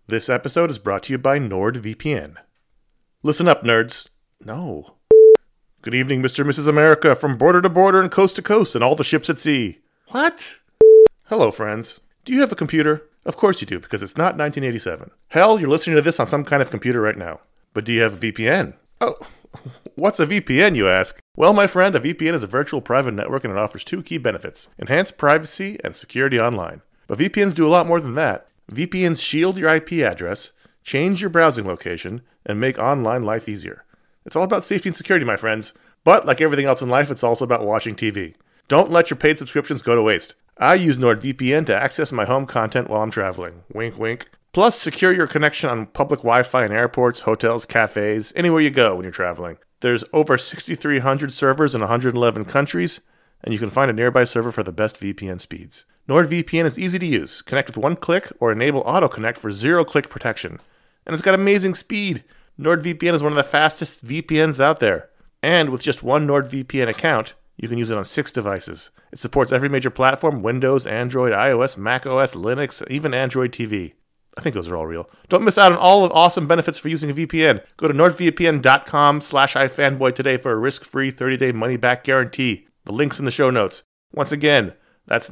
This episode is brought to you by NordVPN. Listen up, nerds. No. Good evening, Mr. and Mrs. America, from border to border and coast to coast and all the ships at sea. What? Hello, friends. Do you have a computer? Of course you do, because it's not 1987. Hell, you're listening to this on some kind of computer right now. But do you have a VPN? Oh, what's a VPN, you ask? Well, my friend, a VPN is a virtual private network and it offers two key benefits: enhanced privacy and security online. But VPNs do a lot more than that. VPNs shield your IP address, change your browsing location, and make online life easier. It's all about safety and security, my friends. But like everything else in life, it's also about watching TV. Don't let your paid subscriptions go to waste. I use NordVPN to access my home content while I'm traveling. Wink, wink. Plus, secure your connection on public Wi-Fi in airports, hotels, cafes, anywhere you go when you're traveling. There's over 6,300 servers in 111 countries, and you can find a nearby server for the best VPN speeds. NordVPN is easy to use. Connect with one click or enable auto-connect for zero-click protection. And it's got amazing speed. NordVPN is one of the fastest VPNs out there. And with just one NordVPN account, you can use it on 6 devices. It supports every major platform: Windows, Android, iOS, macOS, Linux, even Android TV. I think those are all real. Don't miss out on all the awesome benefits for using a VPN. Go to nordvpn.com/ifanboy today for a risk-free 30-day money-back guarantee. The link's in the show notes. Once again, that's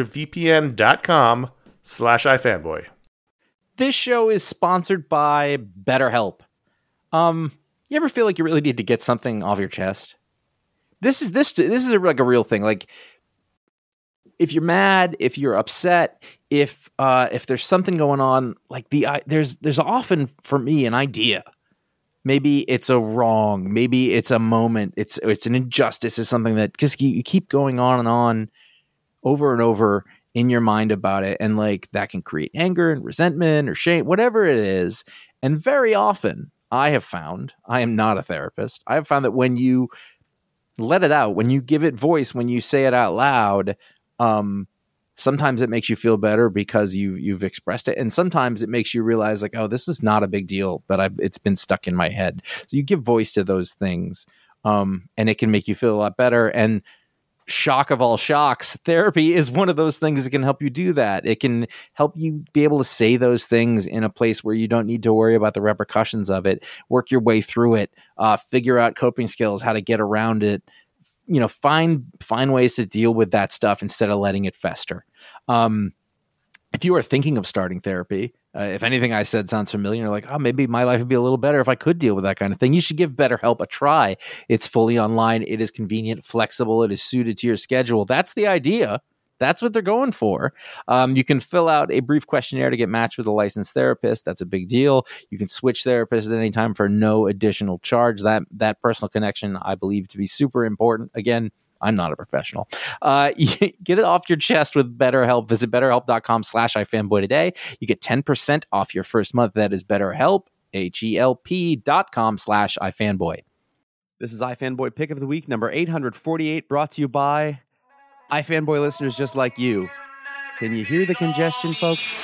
nordvpn.com/ifanboy. This show is sponsored by BetterHelp. You ever feel like you really need to get something off your chest? This is like a real thing. Like, if you're mad, if you're upset, if there's something going on, like there's often for me an idea. Maybe it's a wrong, maybe it's a moment, it's an injustice, is something that just you keep going on and on over and over in your mind about it, and like that can create anger and resentment or shame, whatever it is. And very often I have found, I am not a therapist, I have found that when you let it out, when you give it voice, when you say it out loud, sometimes it makes you feel better because you've expressed it, and sometimes it makes you realize like, oh, this is not a big deal, but it's been stuck in my head. So you give voice to those things, and it can make you feel a lot better. And shock of all shocks, therapy is one of those things that can help you do that. It can help you be able to say those things in a place where you don't need to worry about the repercussions of it, work your way through it, figure out coping skills, how to get around it, find ways to deal with that stuff instead of letting it fester. If you are thinking of starting therapy, if anything I said sounds familiar, you're like, oh, maybe my life would be a little better if I could deal with that kind of thing, you should give BetterHelp a try. It's fully online. It is convenient, flexible. It is suited to your schedule. That's the idea. That's what they're going for. You can fill out a brief questionnaire to get matched with a licensed therapist. That's a big deal. You can switch therapists at any time for no additional charge. That personal connection, I believe, to be super important. Again, I'm not a professional. Get it off your chest with BetterHelp. Visit BetterHelp.com/ifanboy today. You get 10% off your first month. That is BetterHelp, HELP.com/ifanboy. This is iFanboy Pick of the Week, number 848, brought to you by iFanboy listeners just like you. Can you hear the congestion, folks?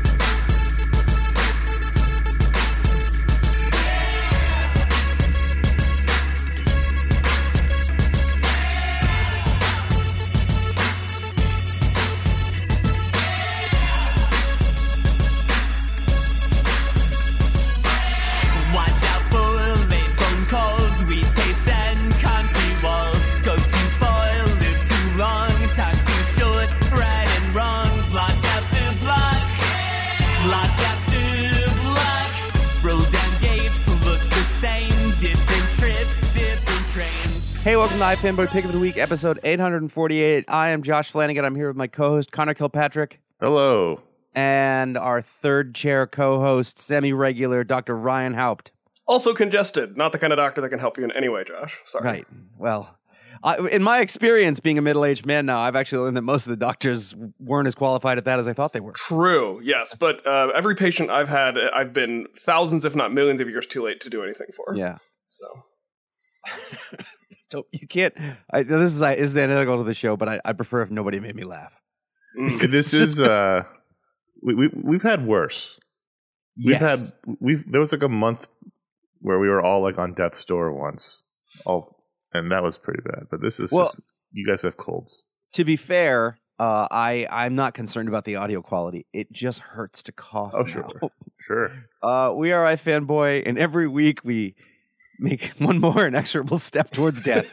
Hey, welcome to iFanboy Pick of the Week, episode 848. I am Josh Flanagan. I'm here with my co-host, Connor Kilpatrick. Hello. And our third chair co-host, semi-regular, Dr. Ryan Haupt. Also congested. Not the kind of doctor that can help you in any way, Josh. Sorry. Right. Well, in my experience being a middle-aged man now, I've actually learned that most of the doctors weren't as qualified at that as I thought they were. True, yes. But every patient I've had, I've been thousands, if not millions of years too late to do anything for. Yeah. So... So you can't. This is the analytical to the show, but I prefer if nobody made me laugh. This is we've had worse. There was like a month where we were all like on death's door once, and that was pretty bad. But this is just, you guys have colds. To be fair, I'm not concerned about the audio quality. It just hurts to cough. Oh, sure. now. Sure. We are iFanboy, and every week we make one more inexorable step towards death.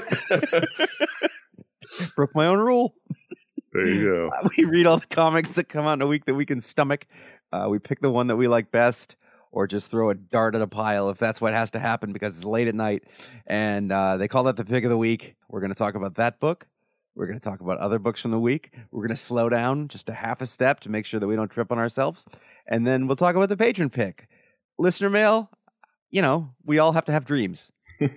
Broke my own rule. There you go. We read all the comics that come out in a week that we can stomach. We pick the one that we like best, or just throw a dart at a pile if that's what has to happen because it's late at night. And they call that the pick of the week. We're going to talk about that book. We're going to talk about other books from the week. We're going to slow down just a half a step to make sure that we don't trip on ourselves. And then we'll talk about the patron pick. Listener mail, we all have to have dreams.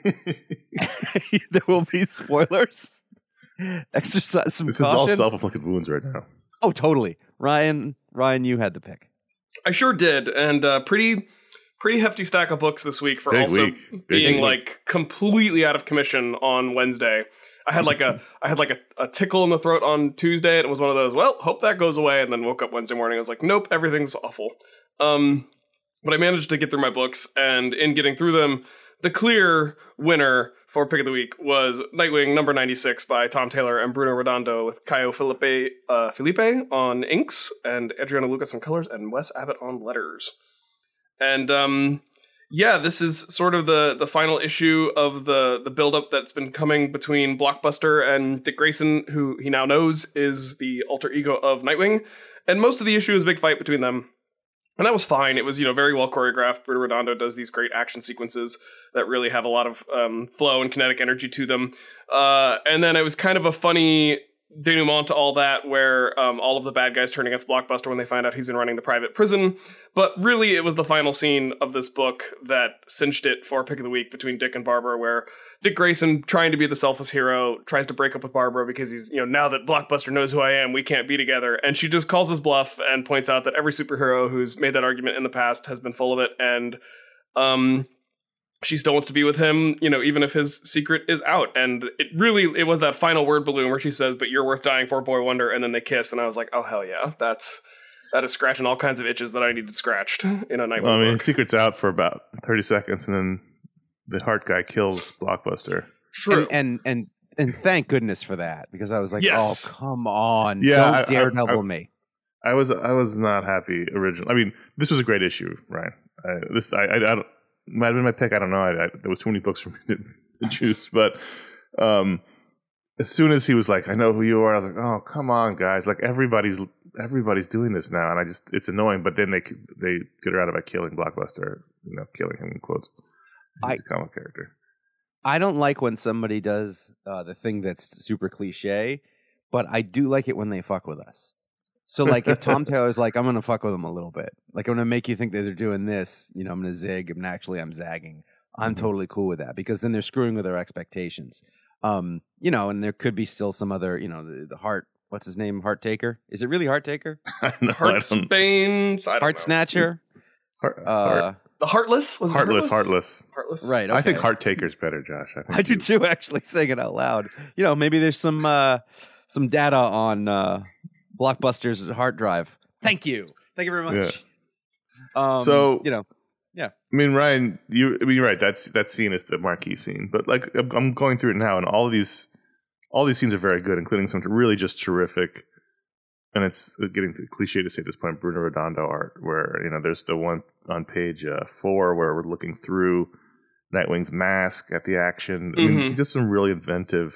There will be spoilers. Exercise some This caution. is all self-inflicted wounds right now. Oh, totally. Ryan, you had the pick. I sure did, and pretty hefty stack of books this week for Big also week. being Big completely out of commission on Wednesday. I had like a tickle in the throat on Tuesday, and it was one of those, well, hope that goes away, and then woke up Wednesday morning, I was like, nope, everything's awful. But I managed to get through my books, and in getting through them, the clear winner for Pick of the Week was Nightwing number 96 by Tom Taylor and Bruno Redondo, with Caio Felipe on inks, and Adriano Lucas on colors, and Wes Abbott on letters. And this is sort of the final issue of the buildup that's been coming between Blockbuster and Dick Grayson, who he now knows is the alter ego of Nightwing. And most of the issue is a big fight between them. And that was fine. It was, very well choreographed. Bruno Redondo does these great action sequences that really have a lot of flow and kinetic energy to them. And then it was kind of a funny denouement to all that, where all of the bad guys turn against Blockbuster when they find out he's been running the private prison. But really, it was the final scene of this book that cinched it for Pick of the Week between Dick and Barbara, where Dick Grayson, trying to be the selfless hero, tries to break up with Barbara because he's, now that Blockbuster knows who I am, we can't be together. And she just calls his bluff and points out that every superhero who's made that argument in the past has been full of it. And she still wants to be with him, even if his secret is out. And it was that final word balloon where she says, "But you're worth dying for, Boy Wonder," and then they kiss. And I was like, oh, hell yeah. That is scratching all kinds of itches that I needed scratched in a Nightwing book. Secret's out for about 30 seconds, and then the heart guy kills Blockbuster. True. And thank goodness for that, because I was like, yes. Oh, come on. Yeah, Don't Daredevil me. I was not happy originally. I mean, this was a great issue, Ryan. I don't, might have been my pick. I don't know. There was too many books for me to choose. But as soon as he was like, "I know who you are," I was like, "Oh, come on, guys! Like everybody's doing this now," and it's annoying. But then they get her out of it killing Blockbuster, killing him in quotes. He's a comic character. I don't like when somebody does the thing that's super cliche, but I do like it when they fuck with us. So, like, if Tom Taylor's like, I'm going to fuck with them a little bit. Like, I'm going to make you think that they're doing this. I'm going to zig, and actually I'm zagging. I'm totally cool with that, because then they're screwing with our expectations. And there could be still some other, the Heart, what's his name? Heart Taker? Is it really Heart Taker? Heartsbane? Heart Snatcher? The Heartless? Was it Heartless. Heartless. Right. Okay. I think Heart Taker's better, Josh. I do too, actually, saying it out loud. Maybe there's some data on Blockbuster's hard drive. Thank you very much. Yeah. Yeah. I mean, Ryan, you're right. That scene is the marquee scene. But like, I'm going through it now, and all these scenes are very good, including some really just terrific. And it's getting cliche to say at this point, Bruno Redondo art, where there's the one on page 4 where we're looking through Nightwing's mask at the action. I mean, just some really inventive,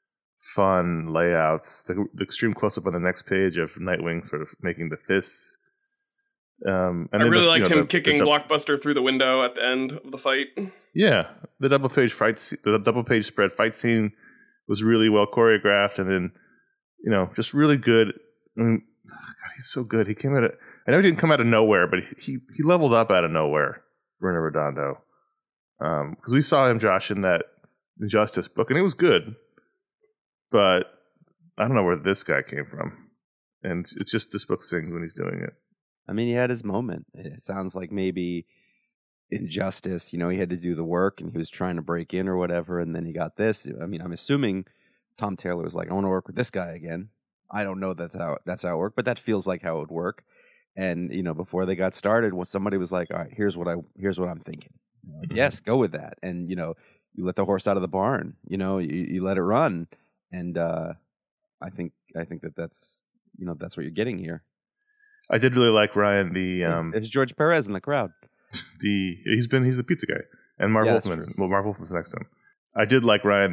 fun layouts. The extreme close-up on the next page of Nightwing sort of making the fists. And I really liked him kicking Blockbuster through the window at the end of the fight. Yeah, the double page spread fight scene was really well choreographed, and then just really good. I mean, God, he's so good. He came out. I know he didn't come out of nowhere, but he leveled up out of nowhere. Bruno Redondo, because we saw him, Josh, in that Injustice book, and it was good. But I don't know where this guy came from. And it's just this book sings when he's doing it. I mean, he had his moment. It sounds like maybe Injustice, he had to do the work and he was trying to break in or whatever. And then he got this. I mean, I'm assuming Tom Taylor was like, I want to work with this guy again. I don't know that's how it worked, but that feels like how it would work. And, before they got started, somebody was like, all right, here's what I'm thinking. Like, yes, go with that. And, you let the horse out of the barn, you let it run. And I think think that's that's what you're getting here. I did really like Ryan. There's George Perez in the crowd. He's the pizza guy, and Mark Wolfman. Well, Mark Wolfman's next to him. I did like Ryan.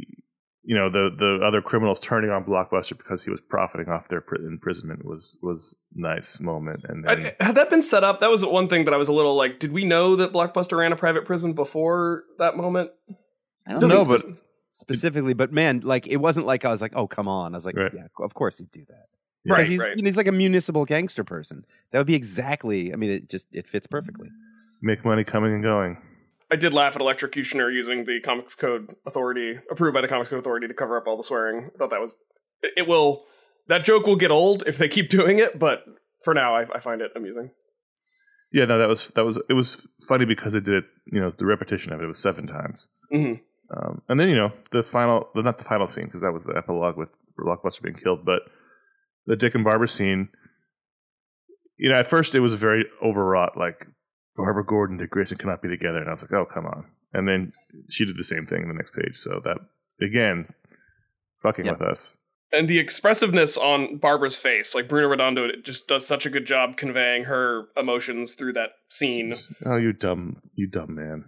The other criminals turning on Blockbuster because he was profiting off their imprisonment was nice moment. And then, had that been set up? That was one thing that I was a little like, did we know that Blockbuster ran a private prison before that moment? I don't know, but specifically, but man, like it wasn't like I was like, oh come on. I was like, yeah, of course he'd do that. Right, he's like a municipal gangster person. That would be exactly. I mean, it fits perfectly. Make money coming and going. I did laugh at Electrocutioner using the Comics Code Authority, approved by the Comics Code Authority, to cover up all the swearing. I thought that was... That joke will get old if they keep doing it, but for now, I find it amusing. Yeah, no, it was funny because it did it, the repetition of it was 7 times. Mm-hmm. And then, not the final scene, because that was the epilogue with Blockbuster being killed, but the Dick and Barbara scene, at first it was very overwrought, like, Barbara Gordon, Dick Grayson cannot be together. And I was like, oh, come on. And then she did the same thing in the next page. So that, again, fucking with us. And the expressiveness on Barbara's face, like Bruno Redondo just does such a good job conveying her emotions through that scene. Oh, you dumb man.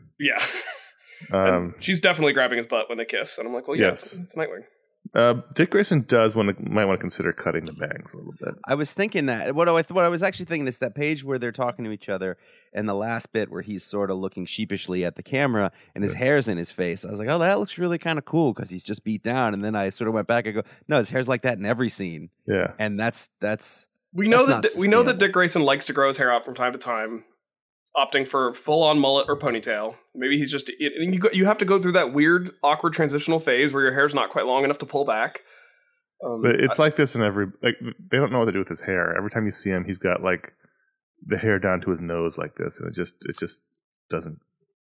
Yeah. She's definitely grabbing his butt when they kiss. And I'm like, well, yes, it's Nightwing. Dick Grayson might want to consider cutting the bangs a little bit. I was thinking that. What I was actually thinking is that page where they're talking to each other, and the last bit where he's sort of looking sheepishly at the camera, and his hair's in his face. I was like, oh, that looks really kind of cool because he's just beat down. And then I sort of went back and go, no, his hair's like that in every scene. Yeah, and that's we know that Dick Grayson likes to grow his hair out from time to time, opting for full-on mullet or ponytail. Maybe he's just... You have to go through that weird, awkward transitional phase where your hair's not quite long enough to pull back. But it's like this in every... Like, they don't know what to do with his hair. Every time you see him, he's got, like, the hair down to his nose like this, and it just doesn't...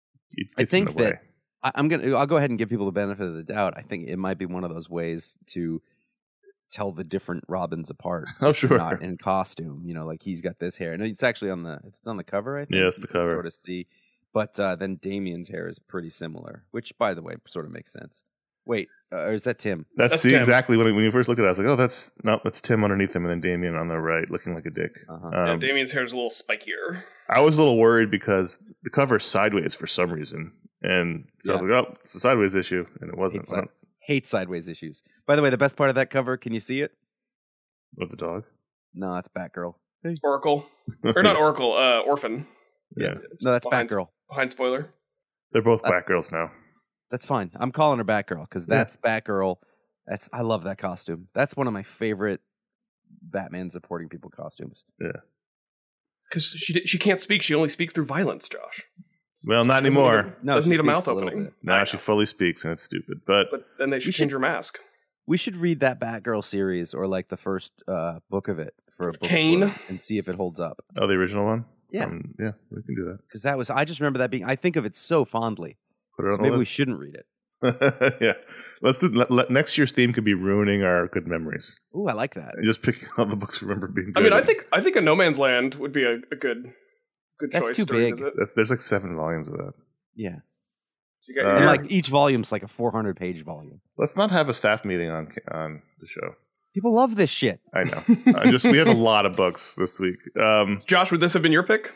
I think that... I'll go ahead and give people the benefit of the doubt. I think it might be one of those ways to tell the different Robins apart. Oh, sure. Not in costume, like he's got this hair. And it's actually on the cover, I think. Yeah, it's the cover. Sort of see. But then Damien's hair is pretty similar, which, by the way, sort of makes sense. Wait, or is that Tim? That's Tim. Exactly. When you first looked at it, I was like, oh, that's Tim underneath him, and then Damien on the right, looking like a dick. Yeah, Damien's hair is a little spikier. I was a little worried because the cover's sideways for some reason. And so I was like, oh, it's a sideways issue. And it wasn't. Hate sideways issues. By the way, the best part of that cover, can you see it? With the dog? No, it's Batgirl. Hey. Oracle. Or not Oracle, Orphan. Yeah. No, that's Batgirl. Behind spoiler. They're both Batgirls now. That's fine. I'm calling her Batgirl because that's Batgirl. I love that costume. That's one of my favorite Batman supporting people costumes. Yeah. Because she can't speak. She only speaks through violence, Josh. Well, not anymore. Doesn't need a mouth opening. Now she fully speaks, and it's stupid. But then they should change her mask. We should read that Batgirl series or like the first book of it for a book Kane and see if it holds up. Oh, the original one? Yeah. Yeah, we can do that. Because I just remember that being, I think of it so fondly. So maybe we shouldn't read it. Yeah. Let's do, next year's theme could be ruining our good memories. Ooh, I like that. And just picking all the books we remember being good. I mean, I think a No Man's Land would be a good That's choice. Too big. There's like 7 volumes of that. Yeah. So you got like each volume's like a 400-page volume. Let's not have a staff meeting on the show. People love this shit. I know. We have a lot of books this week. Josh, would this have been your pick?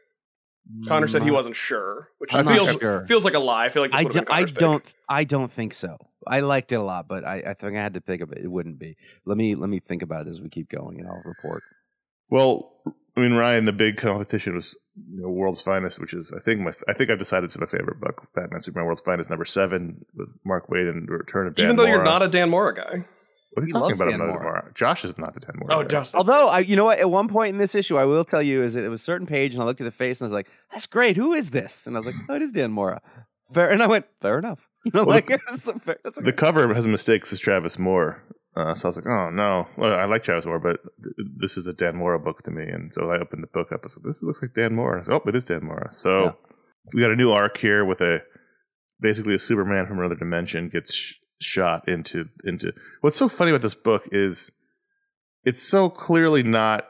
Connor said he wasn't sure, which feels like a lie. I feel like this would have been Connor's pick. I don't think so. I liked it a lot, but I think I had to pick up. It wouldn't be. Let me think about it as we keep going, and I'll report. Well, I mean, Ryan, the big competition was World's Finest, which is I think I've decided it's my favorite book. Batman Superman World's Finest, number 7 with Mark Waid and the Return of Dan Mora. Even though you're not a Dan Mora guy. What are you talking about? Dan Mora. Josh is not the Dan Mora. Oh, Josh. Although, you know what? At one point in this issue, I will tell you, is that it was a certain page, and I looked at the face, and I was like, "That's great. Who is this?" And I was like, "Oh, it is Dan Mora." Fair, and I went, "Fair enough." That's okay. The cover has mistakes as Travis Moore, so I was like, "Oh no." Well, I like Travis Moore, but this is a Dan Mora book to me, and so I opened the book up. I was like, "This looks like Dan Mora." Oh, it is Dan Mora. So we got a new arc here with basically a Superman from another dimension gets shot into what's so funny about this book is it's so clearly not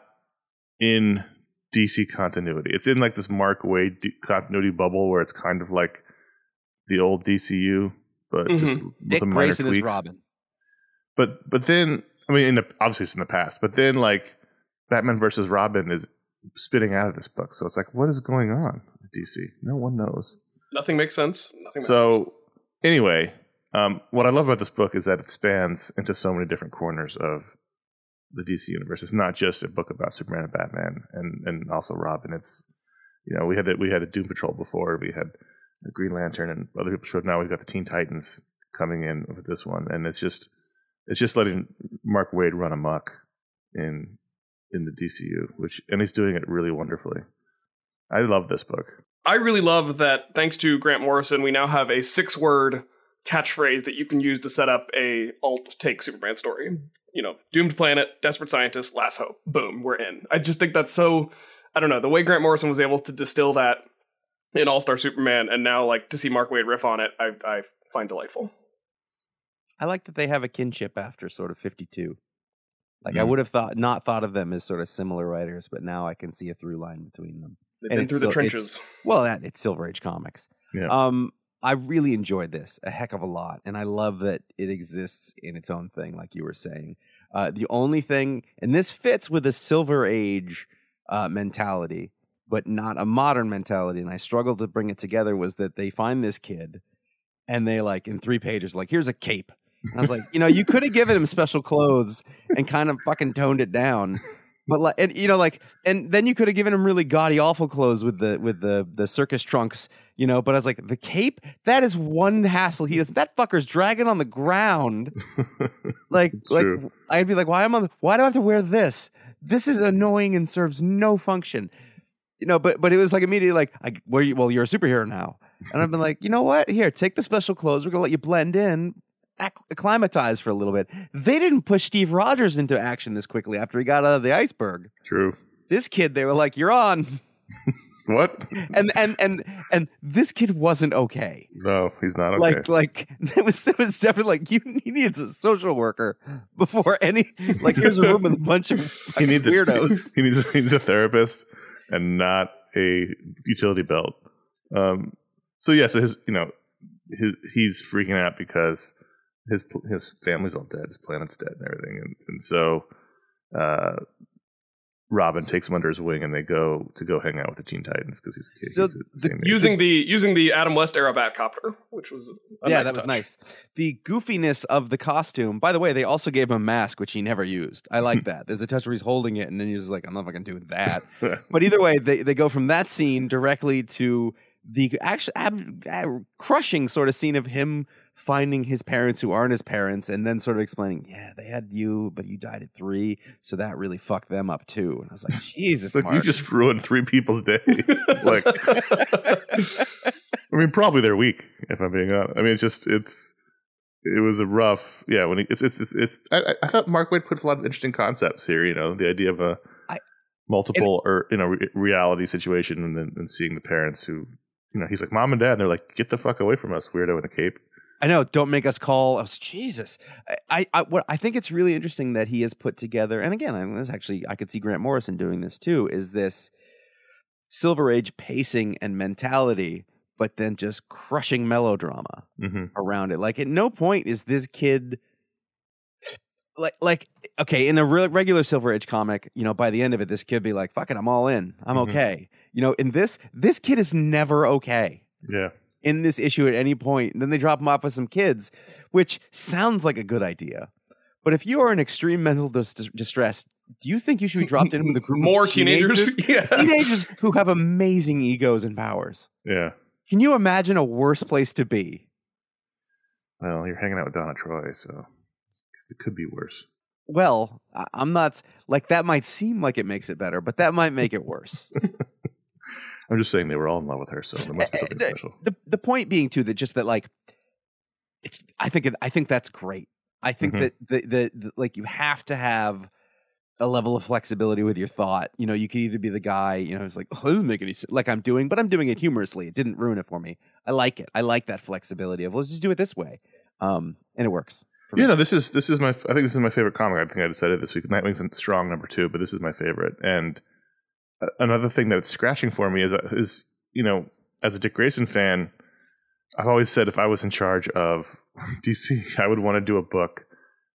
in DC continuity. It's in like this Mark Waid continuity bubble where it's kind of like the old DCU, but just with Dick some minor Grayson tweaks. Is Robin. But then I mean, obviously it's in the past, but then like Batman versus Robin is spitting out of this book. So it's like, what is going on with DC? No one knows. Nothing makes sense. So anyway, what I love about this book is that it spans into so many different corners of the DC universe. It's not just a book about Superman and Batman and also Robin. It's, you know, we had the Doom Patrol before, we had the Green Lantern, and other people showed. Now we've got the Teen Titans coming in with this one, and it's just letting Mark Waid run amok in the DCU, and he's doing it really wonderfully. I love this book. I really love that, thanks to Grant Morrison, we now have a 6-word catchphrase that you can use to set up a alt-take Superman story. You know, doomed planet, desperate scientist, last hope. Boom, we're in. I just think that's so, I don't know, the way Grant Morrison was able to distill that in All-Star Superman, and now like to see Mark Waid riff on it, I find delightful. I like that they have a kinship after sort of 52. Like I would have not thought of them as sort of similar writers, but now I can see a through line between them. They've been through the trenches. It's Silver Age comics. Yeah. I really enjoyed this a heck of a lot, and I love that it exists in its own thing, like you were saying. The only thing, and this fits with a Silver Age mentality, but not a modern mentality, and I struggled to bring it together, was that they find this kid, and they like, in 3 pages, like, here's a cape. And I was like, you know, you could have given him special clothes and kind of fucking toned it down. But like, and you know, like, and then you could have given him really gaudy, awful clothes with the circus trunks, you know. But I was like, the cape, that is one hassle. He doesn't. That fucker's dragging on the ground. like, I'd be like, why do I have to wear this? This is annoying and serves no function, you know. But it was like immediately like, well, you're a superhero now, and I've been like, you know what? Here, take the special clothes. We're gonna let you blend in. Acclimatize for a little bit. They didn't push Steve Rogers into action this quickly after he got out of the iceberg. True. This kid, they were like, "You're on." What? And this kid wasn't okay. No, he's not okay. Like there was definitely like he needs a social worker before any like here's a room with a bunch of weirdos. He needs a therapist and not a utility belt. So he's freaking out because his family's all dead, his planet's dead, and everything, and so Robin takes him under his wing, and they go hang out with the Teen Titans because he's a kid. So using the Adam West era Batcopter, which was that was nice. The goofiness of the costume. By the way, they also gave him a mask, which he never used. I like that. There's a touch where he's holding it, and then he's just like, I'm not fucking doing that. But either way, they go from that scene directly to the actual crushing sort of scene of him finding his parents who aren't his parents, and then sort of explaining, yeah, they had you, but you died at 3, so that really fucked them up too. And I was like, Jesus, like, Mark. You just ruined 3 people's day. Like, I mean, probably their week, if I'm being honest. I mean, it was a rough, yeah. When I thought Mark Waid put a lot of interesting concepts here. You know, the idea of a multiple or reality situation, and then seeing the parents who. You know, he's like, Mom and Dad, and they're like, get the fuck away from us, weirdo in a cape. I know, don't make us call. I was Jesus. I think it's really interesting that he has put together, and again, I could see Grant Morrison doing this too, is this Silver Age pacing and mentality, but then just crushing melodrama around it. Like, at no point is this kid like okay, in a regular Silver Age comic, you know, by the end of it, this kid be like, fuck it, I'm all in. I'm okay. You know, in this kid is never okay. Yeah. In this issue at any point. And then they drop him off with some kids, which sounds like a good idea. But if you are in extreme mental distress, do you think you should be dropped in with a group more of teenagers? Yeah. Teenagers who have amazing egos and powers. Yeah. Can you imagine a worse place to be? Well, you're hanging out with Donna Troy, so it could be worse. Well, I'm not like that. Might seem like it makes it better, but that might make it worse. I'm just saying they were all in love with her, so there must be something special. The point being too that like it's. I think that's great. I think that the like you have to have a level of flexibility with your thought. You know, you could either be the guy, you know, who's like, oh, this doesn't make any sense, like I'm doing, but I'm doing it humorously. It didn't ruin it for me. I like it. I like that flexibility of let's just do it this way, and it works. Yeah, no, this is my. I think this is my favorite comic. I think I decided this week. Nightwing's a strong number 2, but this is my favorite. And another thing that it's scratching for me is you know, as a Dick Grayson fan, I've always said if I was in charge of DC, I would want to do a book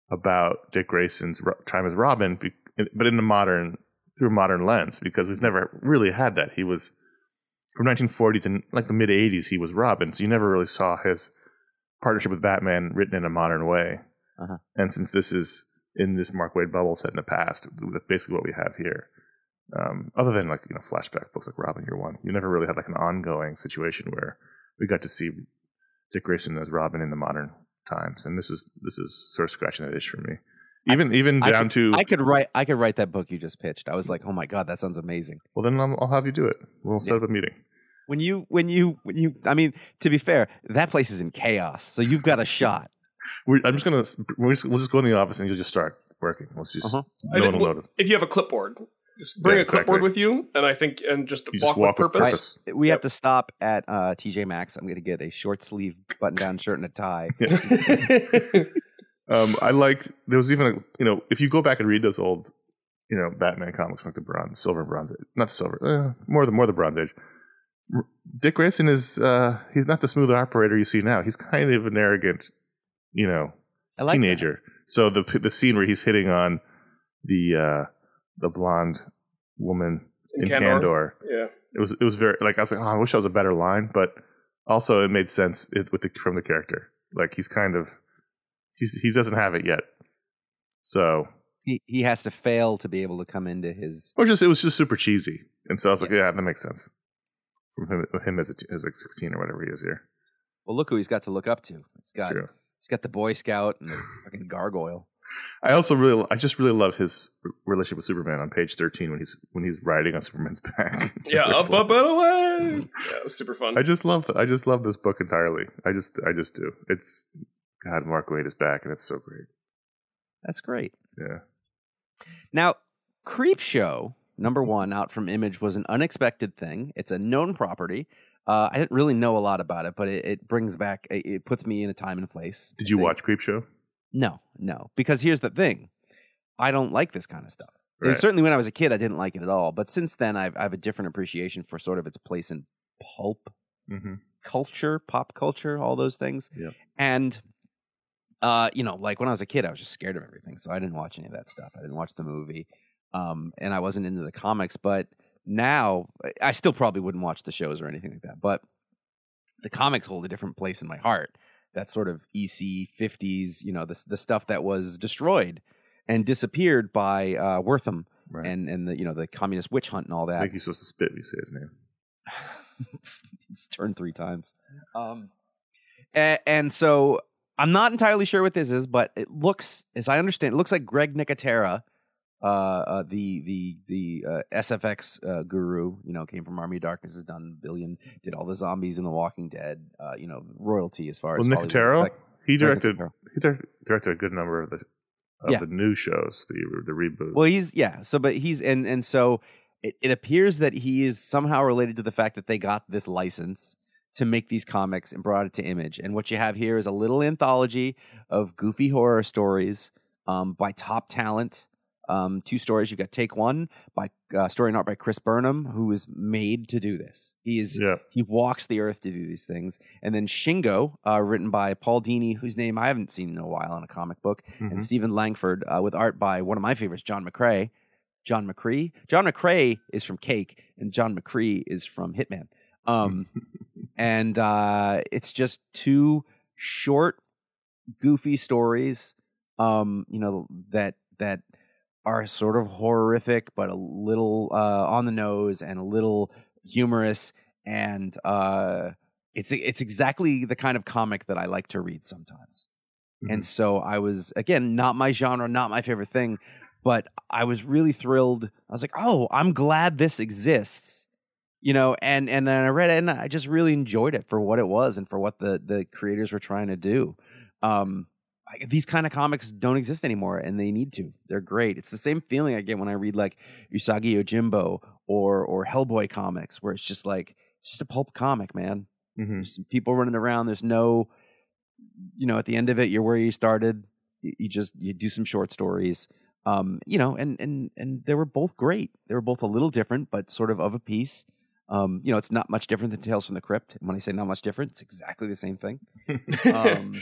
about Dick Grayson's time as Robin, but through a modern lens, because we've never really had that. He was from 1940 to like the mid 80s. He was Robin, so you never really saw his partnership with Batman written in a modern way. And since this is in this Mark Waid bubble set in the past, that's basically what we have here. Other than like flashback books like Robin Year One, you never really had like an ongoing situation where we got to see Dick Grayson as Robin in the modern times, and this is sort of scratching that itch for me. Even down to I could write that book you just pitched. I was like, oh my god, that sounds amazing. Well, then I'll have you do it. We'll set up a meeting. When you, I mean, to be fair, that place is in chaos, so you've got a shot. We'll just go in the office and you'll just start working. Let's just no one will notice. If you have a clipboard, just bring a clipboard with you, and just walk with purpose. We have to stop at TJ Maxx. I'm going to get a short sleeve button down shirt and a tie. I like, there was even if you go back and read those old Batman comics from like the silver and bronze age, not the silver, more the bronze age. Dick Grayson is he's not the smooth operator you see now. He's kind of an arrogant teenager. That. So the scene where he's hitting on the blonde woman in Kandor. Yeah. It was very, like, I was like, I wish that was a better line, but also it made sense from the character. Like, he's kind of he doesn't have it yet. So he has to fail to be able to come into his, or it was just super cheesy. And so I was like, yeah, that makes sense. From him as like 16 or whatever he is here. Well, look who he's got to look up to. He's got the Boy Scout and the fucking gargoyle. I just really love his relationship with Superman on page 13 when he's riding on Superman's back. Yeah, up and away. Yeah, it was super fun. I just love this book entirely. I just do. It's, God, Mark Waid is back, and it's so great. That's great. Yeah. Now, Creepshow #1 out from Image was an unexpected thing. It's a known property. I didn't really know a lot about it, but it brings back, it puts me in a time and a place. Did you watch Creepshow? No, because here's the thing. I don't like this kind of stuff. Right. And certainly when I was a kid, I didn't like it at all. But since then, I have a different appreciation for sort of its place in pulp culture, pop culture, all those things. Yeah. And, like when I was a kid, I was just scared of everything. So I didn't watch any of that stuff. I didn't watch the movie. And I wasn't into the comics. But now, I still probably wouldn't watch the shows or anything like that. But the comics hold a different place in my heart. That sort of EC 50s, the stuff that was destroyed and disappeared by Wortham, right, and the communist witch hunt and all that. I think you're supposed to spit when you say his name. It's turned 3 times. And so I'm not entirely sure what this is, but it looks, as I understand, it looks like Greg Nicotera, the SFX guru, came from Army of Darkness, has done Billion, did all the zombies in The Walking Dead, royalty as far as Nicotero. He directed a good number of the new shows, the reboot. Well, so it appears that he is somehow related to the fact that they got this license to make these comics and brought it to Image. And what you have here is a little anthology of goofy horror stories by top talent. 2 stories. You've got Take One by story and art by Chris Burnham, who is made to do this. He walks the earth to do these things. And then Shingo, written by Paul Dini, whose name I haven't seen in a while in a comic book, and Stephen Langford, with art by one of my favorites, John McCrea. John McCrea is from Cake, and John McCree is from Hitman. And it's just 2 short, goofy stories, that are sort of horrific, but a little on the nose and a little humorous, and it's exactly the kind of comic that I like to read sometimes. And so I was, again, not my genre, not my favorite thing, but I was really thrilled. I was like, oh, I'm glad this exists, and then I read it and I just really enjoyed it for what it was and for what the creators were trying to do. These kind of comics don't exist anymore, and they need to. They're great. It's the same feeling I get when I read like Usagi Yojimbo or Hellboy comics, where it's just like, it's just a pulp comic, man. There's some people running around. There's no, at the end of it, you're where you started. You do some short stories, and they were both great. They were both a little different, but sort of a piece. It's not much different than Tales from the Crypt. And when I say not much different, it's exactly the same thing.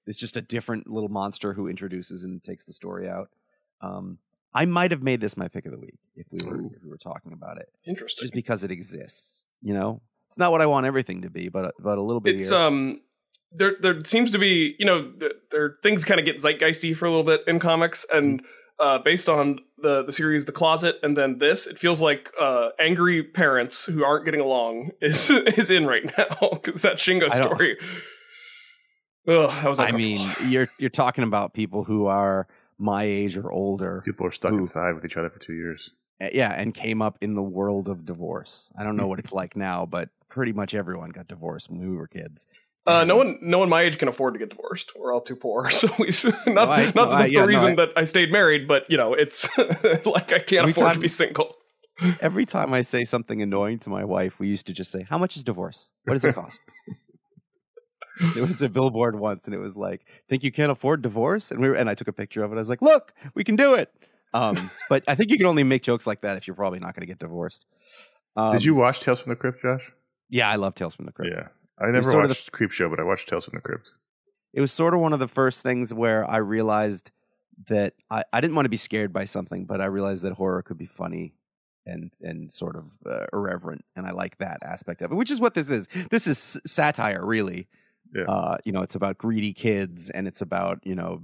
It's just a different little monster who introduces and takes the story out. I might have made this my pick of the week if we were talking about it. Interesting. Just because it exists, you know. It's not what I want everything to be, but a little bit. It's here. There seems to be, you know, there things kind of get zeitgeisty for a little bit in comics, and based on the series The Closet and then this, it feels like angry parents who aren't getting along is in right now, because that Shingo story. Ugh, I was like, I mean, you're talking about people who are my age or older. People are stuck inside with each other for 2 years. Yeah, and came up in the world of divorce. I don't know what it's like now, but pretty much everyone got divorced when we were kids. No one my age can afford to get divorced. We're all too poor, so not that that's the reason that I stayed married, but you know, it's like I can't afford to be single. Every time I say something annoying to my wife, we used to just say, "How much is divorce? What does it cost?" There was a billboard once, and it was like, "Think you can't afford divorce?" And I took a picture of it. I was like, "Look, we can do it." But I think you can only make jokes like that if you're probably not going to get divorced. Did you watch Tales from the Crypt, Josh? Yeah, I love Tales from the Crypt. Yeah, I never watched Creep Show, but I watched Tales from the Crypt. It was sort of one of the first things where I realized that I didn't want to be scared by something, but I realized that horror could be funny and sort of irreverent, and I like that aspect of it, which is what this is. This is satire, really. Yeah. You know, it's about greedy kids, and it's about, you know,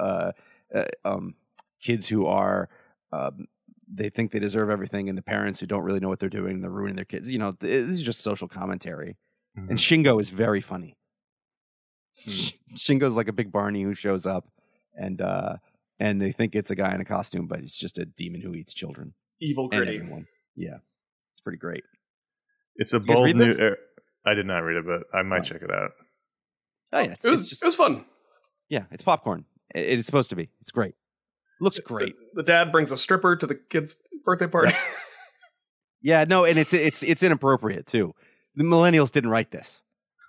kids who are they think they deserve everything, and the parents who don't really know what they're doing and they're ruining their kids. You know, this is just social commentary. Mm-hmm. And Shingo is very funny. Shingo's like a big Barney who shows up, and they think it's a guy in a costume, but it's just a demon who eats children. Evil gritty. Yeah, it's pretty great. It's a bold new. I did not read it, but I might check it out. Oh yeah, it was fun. Yeah, it's popcorn. It's supposed to be. It's great. Looks great. The dad brings a stripper to the kid's birthday party. Yeah, no, and it's inappropriate too. The millennials didn't write this.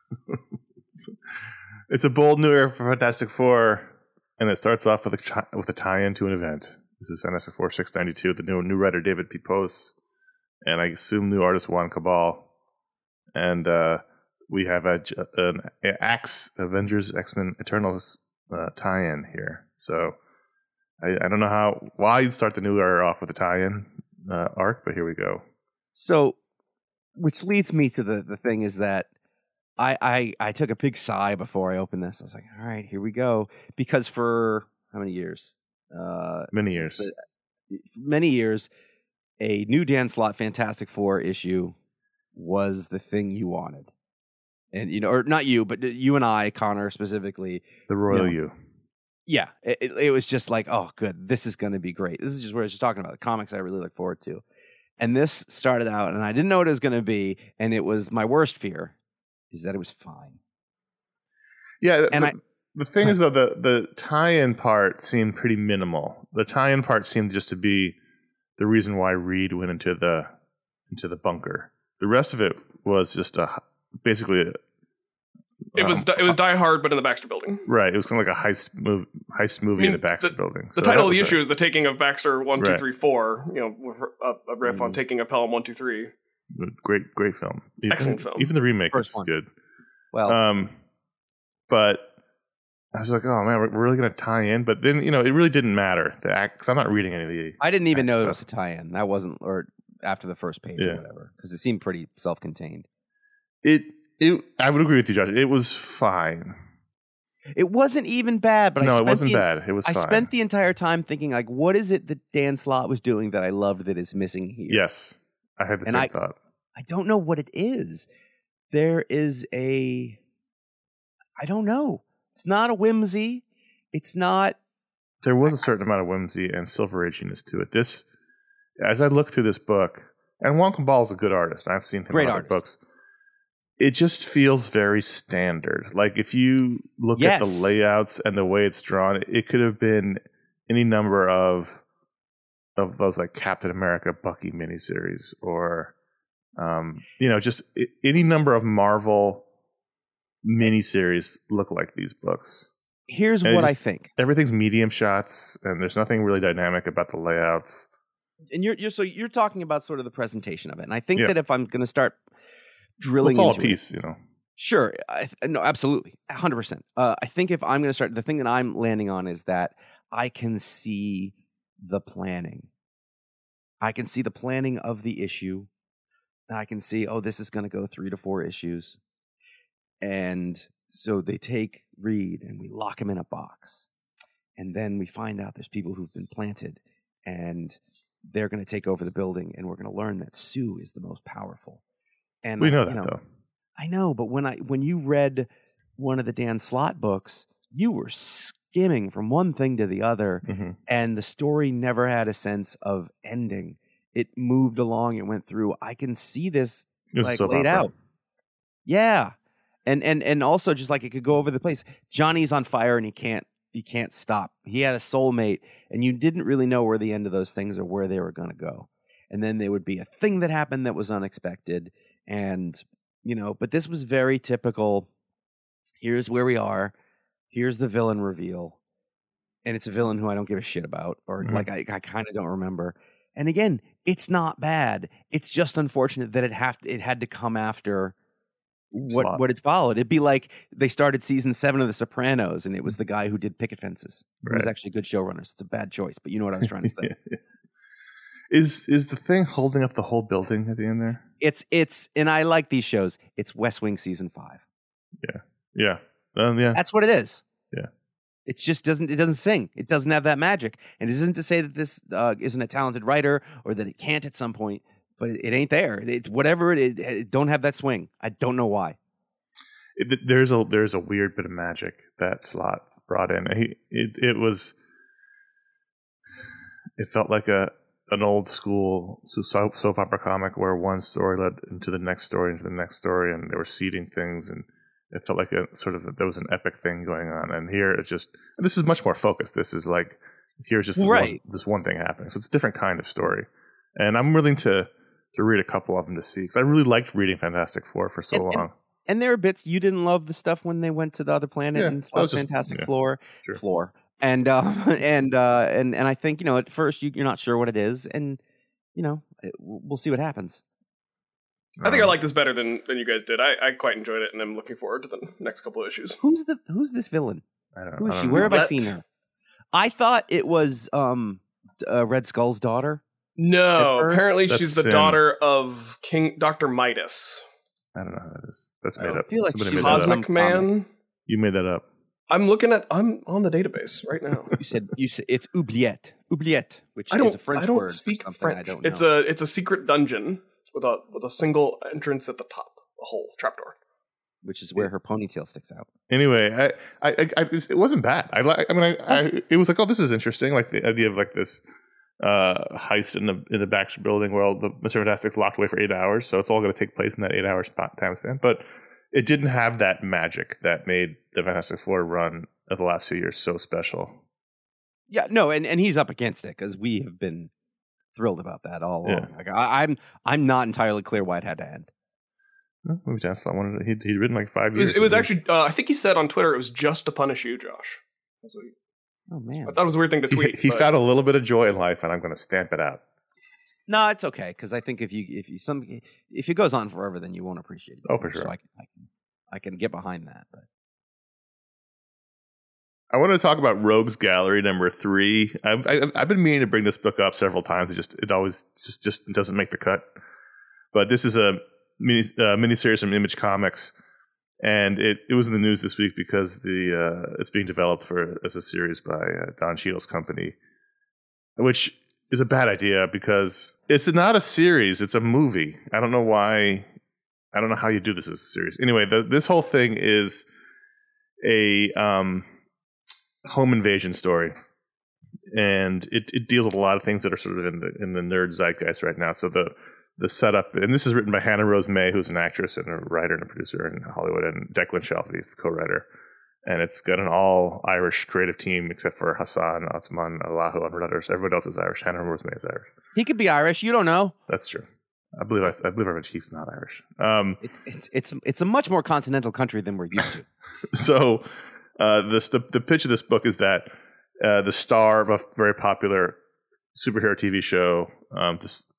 It's a bold new era for Fantastic Four, and it starts off with a tie-in to an event. This is Fantastic Four 692. The new writer David P. Post, and I assume new artist Juan Cabal, and we have an Avengers X-Men Eternals tie-in here. So I don't know why you start the new era off with a tie-in arc, but here we go. So, which leads me to the thing is that I took a big sigh before I opened this. I was like, all right, here we go. Because for how many years? Many years. Many years, a new Dan Slott Fantastic Four issue was the thing you wanted. And, you know, or not you, but you and I, Connor specifically. The royal you. Yeah, it was just like, oh, good. This is going to be great. This is just what I was just talking about. The comics I really look forward to. And this started out, and I didn't know what it was going to be. And it was my worst fear is that it was fine. Yeah, and the thing is, though, the tie-in part seemed pretty minimal. The tie-in part seemed just to be the reason why Reed went into the bunker. The rest of it was just basically it was Die Hard, but in the Baxter Building. Right. It was kind of like a heist movie in the Baxter Building. The title of the issue is The Taking of Baxter 1, 2, 3, 4. You know, with a riff on Taking of Pelham 1, 2, 3. Great film. Excellent film. Even the remake is good. Well, but I was like, oh man, we're really going to tie in. But then, you know, it really didn't matter. The act, because I'm not reading any of the. I didn't even know it was a tie-in. That wasn't, or after the first page or whatever, because it seemed pretty self-contained. I would agree with you, Josh. It was fine. It wasn't even bad, but it wasn't bad. It was fine. I spent the entire time thinking, like, what is it that Dan Slott was doing that I loved that is missing here? Yes, I had the same thought. I don't know what it is. There is I don't know. It's not a whimsy. It's not. There was a certain amount of whimsy and Silver Aginess to it. This, as I look through this book, and Juan Cabal is a good artist. I've seen him in other books. It just feels very standard. Like if you look at the layouts and the way it's drawn, it could have been any number of those like Captain America, Bucky miniseries, or just any number of Marvel miniseries look like these books. Here's what I think. Everything's medium shots, and there's nothing really dynamic about the layouts. And you're talking about sort of the presentation of it, and I think that if I'm going to start drilling it's all into a piece, it, Sure. No, absolutely. 100%. I think if I'm going to start, the thing that I'm landing on is that I can see the planning. I can see the planning of the issue. And I can see, this is going to go 3 to 4 issues. And so they take Reed and we lock him in a box. And then we find out there's people who've been planted and they're going to take over the building. And we're going to learn that Sue is the most powerful. And We know that, though. I know, but when you read one of the Dan Slott books, you were skimming from one thing to the other, and the story never had a sense of ending. It moved along, it went through. I can see this laid out. Yeah. And also just like it could go over the place. Johnny's on fire and he can't stop. He had a soulmate, and you didn't really know where the end of those things or where they were going to go. And then there would be a thing that happened that was unexpected, and but this was very typical. Here's where we are. Here's the villain reveal. And it's a villain who I don't give a shit about, or I kind of don't remember. And again, it's not bad. It's just unfortunate that it had to come after what it followed. It'd be like they started season 7 of The Sopranos, and it was the guy who did Picket Fences. Right. He was actually good showrunners. It's a bad choice, but you know what I was trying to say. Is the thing holding up the whole building at the end there? It's and I like these shows. It's West Wing season 5. Yeah. That's what it is. Yeah. It just doesn't sing. It doesn't have that magic. And it isn't to say that this isn't a talented writer or that it can't at some point, but it ain't there. It's whatever it don't have that swing. I don't know why. There's a weird bit of magic that Slott brought in. It felt like an old school soap opera comic where one story led into the next story, and they were seeding things, and it felt like there was an epic thing going on. And here this is much more focused. This is like, here's just this one thing happening. So it's a different kind of story. And I'm willing to read a couple of them to see, because I really liked reading Fantastic Four for so long. And there are bits you didn't love the stuff when they went to the other planet and Slott's Fantastic Floor. And I think, at first you're not sure what it is, and we'll see what happens. I think I like this better than you guys did. I quite enjoyed it, and I'm looking forward to the next couple of issues. Who's this villain? I don't know. Who is she? Where have I seen her? I thought it was Red Skull's daughter. No, apparently she's the daughter of King Dr. Midas. I don't know who that is. That's made up. I feel like she's Cosmic Man. You made that up. I'm on the database right now. You said it's oubliette, which is a French word. I don't speak French. I don't know. It's a secret dungeon with a single entrance at the top, a hole, trapdoor, which is where her ponytail sticks out. Anyway, it wasn't bad. It was like, this is interesting. Like the idea of like this heist in the Baxter building where all the Mr. Fantastic's locked away for 8 hours, so it's all going to take place in that 8 hour time span. But it didn't have that magic that made the Fantastic Four run of the last few years so special. Yeah, no, and he's up against it, because we have been thrilled about that all along. Like, I'm not entirely clear why it had to end. Maybe Jeff, he'd written like 5 years. It was actually, I think he said on Twitter, it was just to punish you, Josh. Oh man, I thought it was a weird thing to tweet. He found a little bit of joy in life, and I'm going to stamp it out. No, it's okay, because I think if it goes on forever, then you won't appreciate it. Oh, for sure. So I can get behind that. But I want to talk about Rogues Gallery number 3. I've been meaning to bring this book up several times. It always just doesn't make the cut. But this is a miniseries from Image Comics, and it was in the news this week because it's being developed as a series by Don Cheadle's company, which is a bad idea because it's not a series; it's a movie. I don't know why. I don't know how you do this as a series. Anyway, this whole thing is a home invasion story, and it deals with a lot of things that are sort of in the nerd zeitgeist right now. So the setup, and this is written by Hannah Rose May, who's an actress and a writer and a producer in Hollywood, and Declan Shalvey is the co-writer. And it's got an all Irish creative team except for Hassan Othman Allahu and others. Everybody else is Irish. Hannah Rose May is Irish. He could be Irish. You don't know. That's true. I believe our chief's not Irish. It's a much more continental country than we're used to. So the pitch of this book is that the star of a very popular superhero TV show,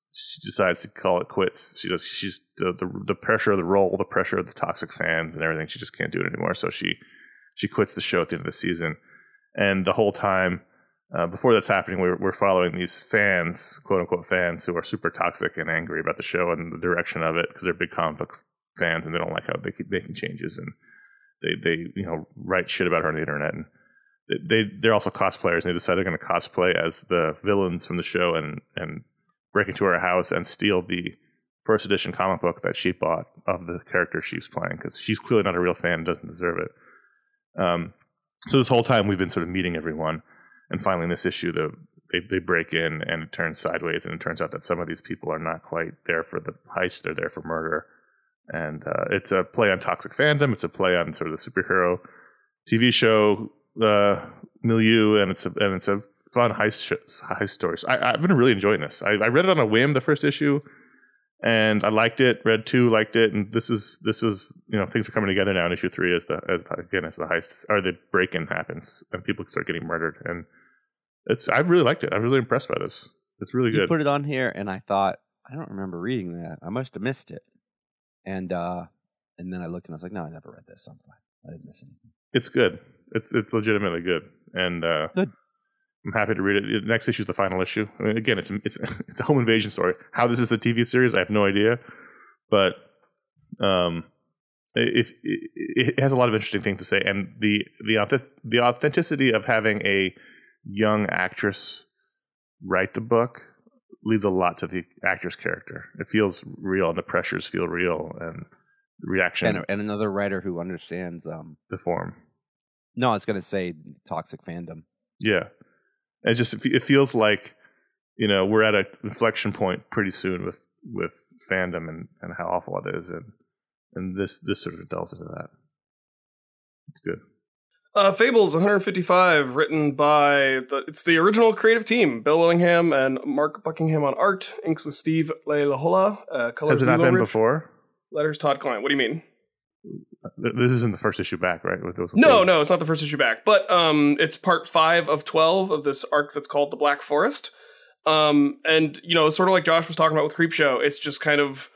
she decides to call it quits. She's the pressure of the role, the pressure of the toxic fans and everything. She just can't do it anymore. So she quits the show at the end of the season. And the whole time before that's happening, we're following these fans, quote unquote fans, who are super toxic and angry about the show and the direction of it because they're big comic book fans and they don't like how they keep making changes, and they write shit about her on the internet. And they're also cosplayers, and they decide they're going to cosplay as the villains from the show and break into her house and steal the first edition comic book that she bought of the character she's playing, because she's clearly not a real fan and doesn't deserve it. So this whole time we've been sort of meeting everyone, and finally in this issue they break in and it turns sideways, and it turns out that some of these people are not quite there for the heist, they're there for murder. And it's a play on toxic fandom, it's a play on sort of the superhero TV show milieu, and it's a fun heist story. So I've been really enjoying this. I read it on a whim, the first issue, and I liked it. Read 2, liked it, and this is things are coming together now in issue 3 as the heist or the break-in happens and people start getting murdered. And I really liked it. I'm really impressed by this. It's really good. You put it on here, and I thought, I don't remember reading that. I must have missed it. And then I looked and I was like, no, I never read this. So I'm fine. I didn't miss anything. It's good. It's legitimately good. And good. I'm happy to read it. The next issue is the final issue. I mean, again, it's a home invasion story. How this is a TV series, I have no idea. But it has a lot of interesting things to say, and the authenticity of having a young actress write the book leads a lot to the actor's character. It feels real, and the pressures feel real, and the reaction. And another writer who understands the form. No, I was going to say toxic fandom. Yeah, it's just it feels like we're at an inflection point pretty soon with fandom and how awful it is, and this sort of delves into that. It's good. Fables 155, written by it's the original creative team, Bill Willingham and Mark Buckingham on art, inks with Steve Leilahola, colors Has it not been Rich, before? letters Todd Klein. What do you mean? This isn't the first issue back, right? No, it's not the first issue back, but it's part 5 of 12 of this arc that's called The Black Forest. And sort of like Josh was talking about with Creepshow, it's just kind of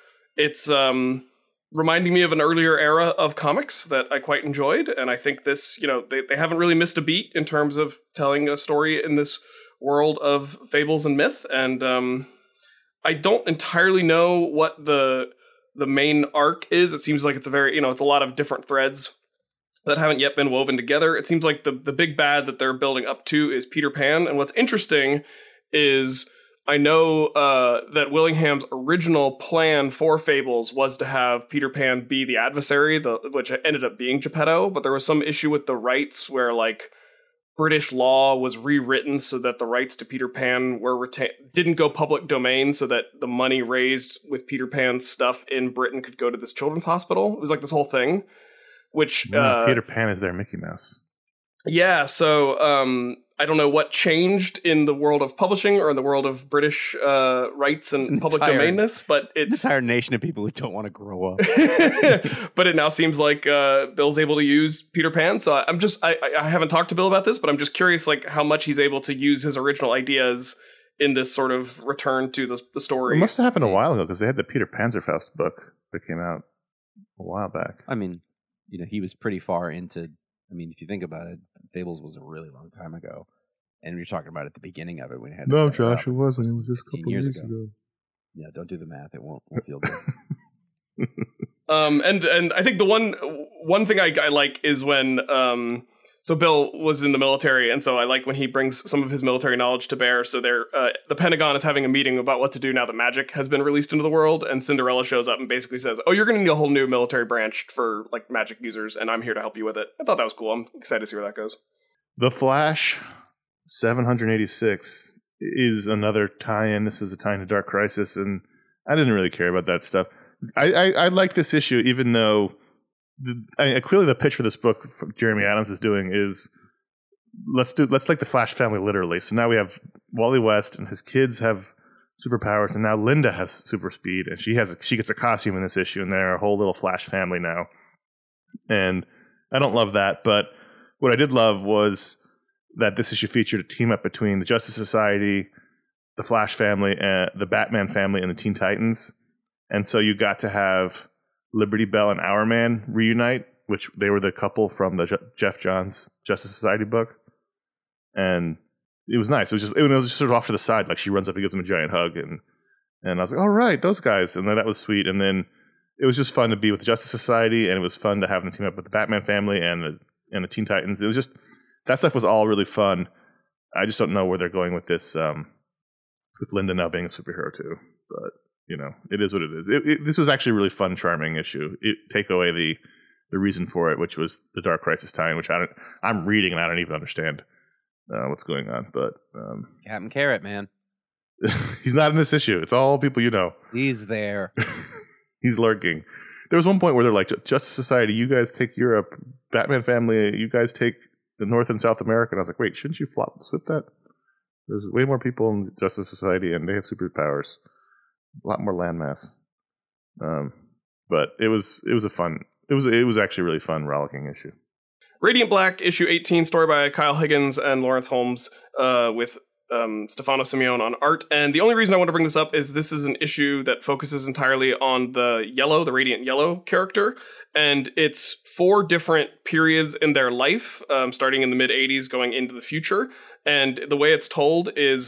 reminding me of an earlier era of comics that I quite enjoyed, and I think this, they haven't really missed a beat in terms of telling a story in this world of fables and myth, and I don't entirely know what the main arc is. It seems like it's a very, it's a lot of different threads that haven't yet been woven together. It seems like the big bad that they're building up to is Peter Pan, and what's interesting is I know that Willingham's original plan for Fables was to have Peter Pan be the adversary, which ended up being Geppetto, but there was some issue with the rights where, British law was rewritten so that the rights to Peter Pan didn't go public domain, so that the money raised with Peter Pan's stuff in Britain could go to this children's hospital. It was this whole thing, which... Peter Pan is their Mickey Mouse. Yeah, so... I don't know what changed in the world of publishing or in the world of British rights and public domainness, but it's an entire nation of people who don't want to grow up. But it now seems like Bill's able to use Peter Pan. So I haven't talked to Bill about this, but I'm just curious how much he's able to use his original ideas in this sort of return to the story. It must have happened a while ago because they had the Peter Panzerfaust book that came out a while back. I mean, he was pretty far into. I mean, if you think about it, Fables was a really long time ago, and you're talking about at the beginning of it when you had. No, Josh, it wasn't. It was just a couple years ago. Yeah, don't do the math; it won't feel good. And I think the one thing I like is when so Bill was in the military, and so I like when he brings some of his military knowledge to bear. So the Pentagon is having a meeting about what to do now that magic has been released into the world, and Cinderella shows up and basically says, "Oh, you're going to need a whole new military branch for magic users, and I'm here to help you with it." I thought that was cool. I'm excited to see where that goes. The Flash 786 is another tie-in. This is a tie-in to Dark Crisis, and I didn't really care about that stuff. I like this issue, even though. Clearly the pitch for this book Jeremy Adams is doing is let's take the Flash family literally. So now we have Wally West and his kids have superpowers, and now Linda has super speed, and she gets a costume in this issue, and they're a whole little Flash family now. And I don't love that, but what I did love was that this issue featured a team up between the Justice Society, the Flash family, and the Batman family, and the Teen Titans, and so you got to have Liberty Bell and Hourman reunite, which they were the couple from the Jeff Johns Justice Society book, and it was nice. It was just sort of off to the side, like she runs up and gives him a giant hug, and I was like, all right, those guys, and then that was sweet, and then it was just fun to be with the Justice Society, and it was fun to have them team up with the Batman family and the Teen Titans. It was just, that stuff was all really fun. I just don't know where they're going with this, with Linda now being a superhero too. But it is what it is. This was actually a really fun, charming issue. Take away the reason for it, which was the Dark Crisis tie-in, which I'm reading and I don't even understand what's going on. But Captain Carrot, man, he's not in this issue. It's all people you know. He's there. He's lurking. There was one point where they're like, Justice Society, you guys take Europe. Batman family, you guys take the North and South America. And I was like, wait, shouldn't you flip that? There's way more people in Justice Society, and they have superpowers. A lot more landmass. But it was actually a really fun, rollicking issue. Radiant Black, issue 18, story by Kyle Higgins and Lawrence Holmes, with Stefano Simeone on art. And the only reason I want to bring this up is this is an issue that focuses entirely on the Radiant Yellow character. And it's 4 different periods in their life, starting in the mid-'80s, going into the future. And the way it's told is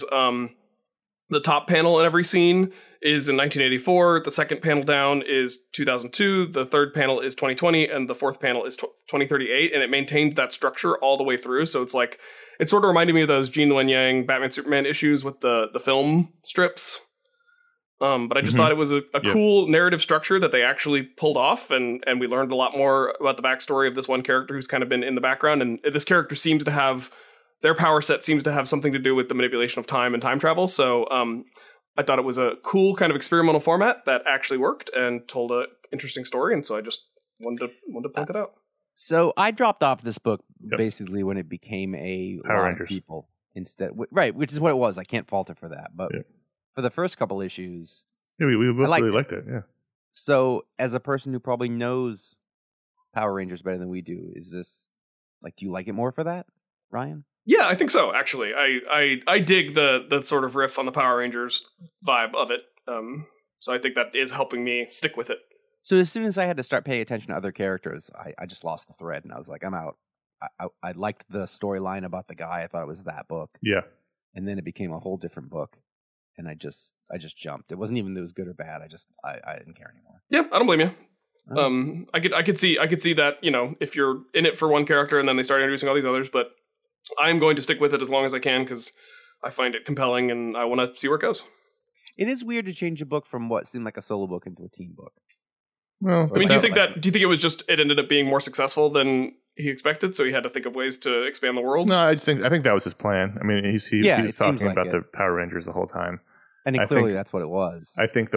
the top panel in every scene is in 1984, the second panel down is 2002, the third panel is 2020, and the fourth panel is 2038, and it maintained that structure all the way through. So it's like, it sort of reminded me of those Gene Luen Yang Batman Superman issues with the film strips. But I just thought it was a cool narrative structure that they actually pulled off, and we learned a lot more about the backstory of this one character who's kind of been in the background, and this character seems to have, their power set seems to have something to do with the manipulation of time and time travel, so I thought it was a cool kind of experimental format that actually worked and told an interesting story, and so I just wanted to point it out. So I dropped off this book basically when it became a Power lot Rangers. of people instead, right? Which is what it was. I can't fault it for that, but for the first couple issues, we both really liked it. Yeah. So as a person who probably knows Power Rangers better than we do, is this like, do you like it more for that, Ryan? Yeah, I think so, actually. I dig the sort of riff on the Power Rangers vibe of it. So I think that is helping me stick with it. So as soon as I had to start paying attention to other characters, I just lost the thread, and I was like, I'm out. I liked the storyline about the guy. I thought it was that book. Yeah. And then it became a whole different book, and I just jumped. It wasn't even that it was good or bad. I didn't care anymore. Yeah, I don't blame you. I could see that, if you're in it for one character and then they start introducing all these others, but I'm going to stick with it as long as I can because I find it compelling and I want to see where it goes. It is weird to change a book from what seemed like a solo book into a team book. Well, I mean, do you think it was just, it ended up being more successful than he expected, so he had to think of ways to expand the world? No, I think that was his plan. I mean, he was talking about the Power Rangers the whole time. And clearly that's what it was. I think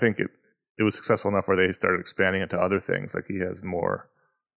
it was successful enough where they started expanding into other things. Like he has more,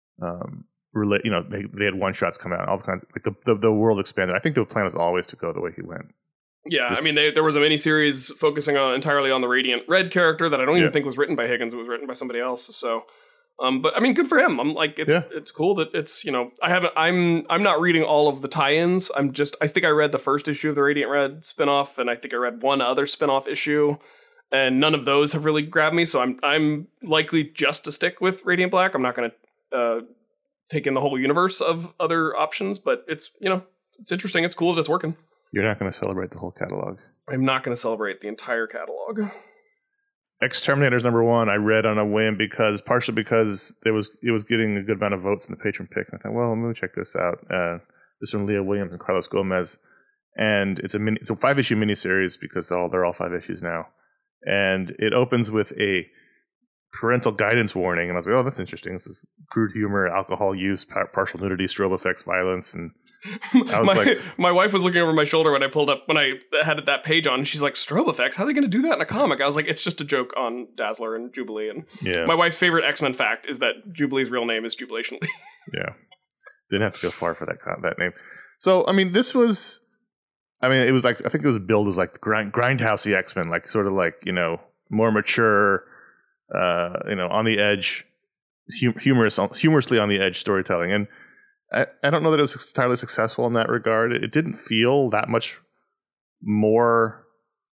they had one shots come out, all the kinds, like the world expanded. I think the plan was always to go the way he went. Yeah, I mean, there was a miniseries focusing entirely on the Radiant Red character that I don't even think was written by Higgins. It was written by somebody else. So, but I mean, good for him. I'm like, it's cool that it's, I'm not reading all of the tie-ins. I think I read the first issue of the Radiant Red spinoff, and I think I read one other spinoff issue, and none of those have really grabbed me. So I'm likely just to stick with Radiant Black. I'm not going to take in the whole universe of other options, but it's interesting. It's cool that it's working. You're not going to celebrate the whole catalog. I'm not going to celebrate the entire catalog. Exterminator's #1 I read on a whim partially because it was getting a good amount of votes in the patron pick. And I thought, well, let me check this out. This is from Leah Williams and Carlos Gomez, and it's a 5-issue miniseries because they're all 5 issues now, and it opens with a parental guidance warning, and I was like, oh, that's interesting. This is crude humor, alcohol use, partial nudity, strobe effects, violence, and I was my wife was looking over my shoulder when I had that page on, and she's like, strobe effects? How are they going to do that in a comic? I was like, it's just a joke on Dazzler and Jubilee, and my wife's favorite X-Men fact is that Jubilee's real name is Jubilation Lee. Yeah. Didn't have to go far for that name. So, I mean, it was like, I think it was billed as like the grindhousey X-Men, like sort of like, more mature, on the edge, humorously on the edge storytelling. And I don't know that it was entirely successful in that regard. It didn't feel that much more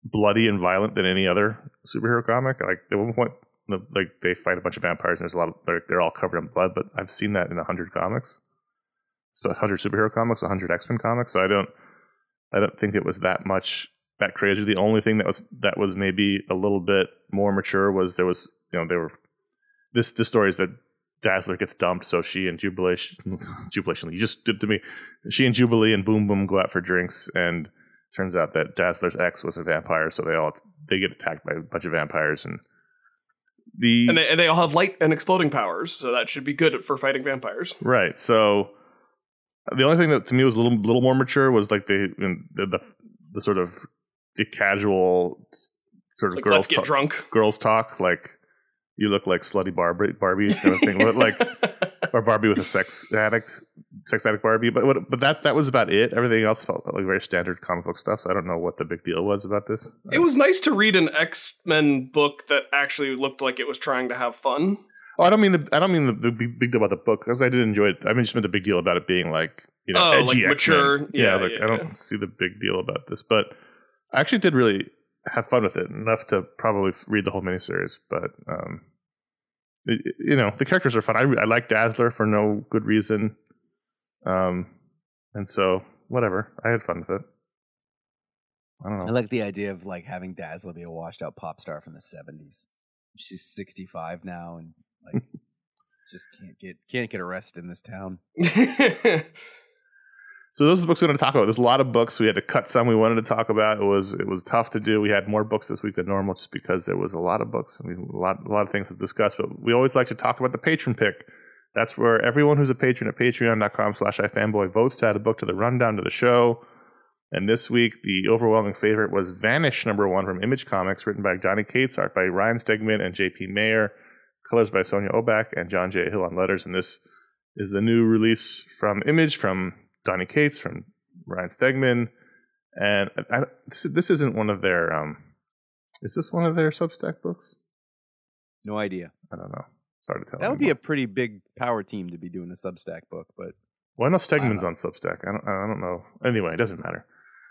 bloody and violent than any other superhero comic. Like at one point, like they fight a bunch of vampires and there's a lot of they're all covered in blood. But I've seen that in 100 comics. It's about 100 superhero comics, 100 X-Men comics. So I don't think it was that crazy. The only thing that was maybe a little bit more mature was there were this story is that Dazzler gets dumped, so she and Jubilation, you just did to me. She and Jubilee and Boom Boom go out for drinks, and turns out that Dazzler's ex was a vampire, so they get attacked by a bunch of vampires, and they all have light and exploding powers, so that should be good for fighting vampires. Right. So the only thing that to me was a little more mature was like the sort of the casual sort of like, let's get drunk. Girls talk, like you look like slutty Barbie kind of thing, like or Barbie with a sex addict Barbie. But that was about it. Everything else felt like very standard comic book stuff. So I don't know what the big deal was about this. It was nice to read an X-Men book that actually looked like it was trying to have fun. Oh, I don't mean the big deal about the book, because I did enjoy it. I mean, just meant the big deal about it being like, edgy, like mature. X-Men. Yeah, I don't see the big deal about this, but I actually did really have fun with it, enough to probably read the whole miniseries. But the characters are fun. I like Dazzler for no good reason, and so whatever. I had fun with it. I don't know. I like the idea of like having Dazzler be a washed out pop star from the 70s. She's 65 now and like just can't get arrested in this town. So those are the books we wanted to talk about. There's a lot of books. We had to cut some we wanted to talk about. It was tough to do. We had more books this week than normal just because there was a lot of books and a lot of things to discuss. But we always like to talk about the patron pick. That's where everyone who's a patron at patreon.com/ifanboy votes to add a book to the rundown to the show. And this week, the overwhelming favorite was Vanish #1 from Image Comics, written by Donny Cates, art by Ryan Stegman and J.P. Mayer, colors by Sonia Oback and John J. Hill on letters. And this is the new release from Image, from Donny Cates, from Ryan Stegman. And this isn't one of their... is this one of their Substack books? No idea. I don't know. It's hard to tell. That would be a pretty big power team to be doing a Substack book, but... Well, I know Stegman's on Substack. I don't know. Anyway, it doesn't matter.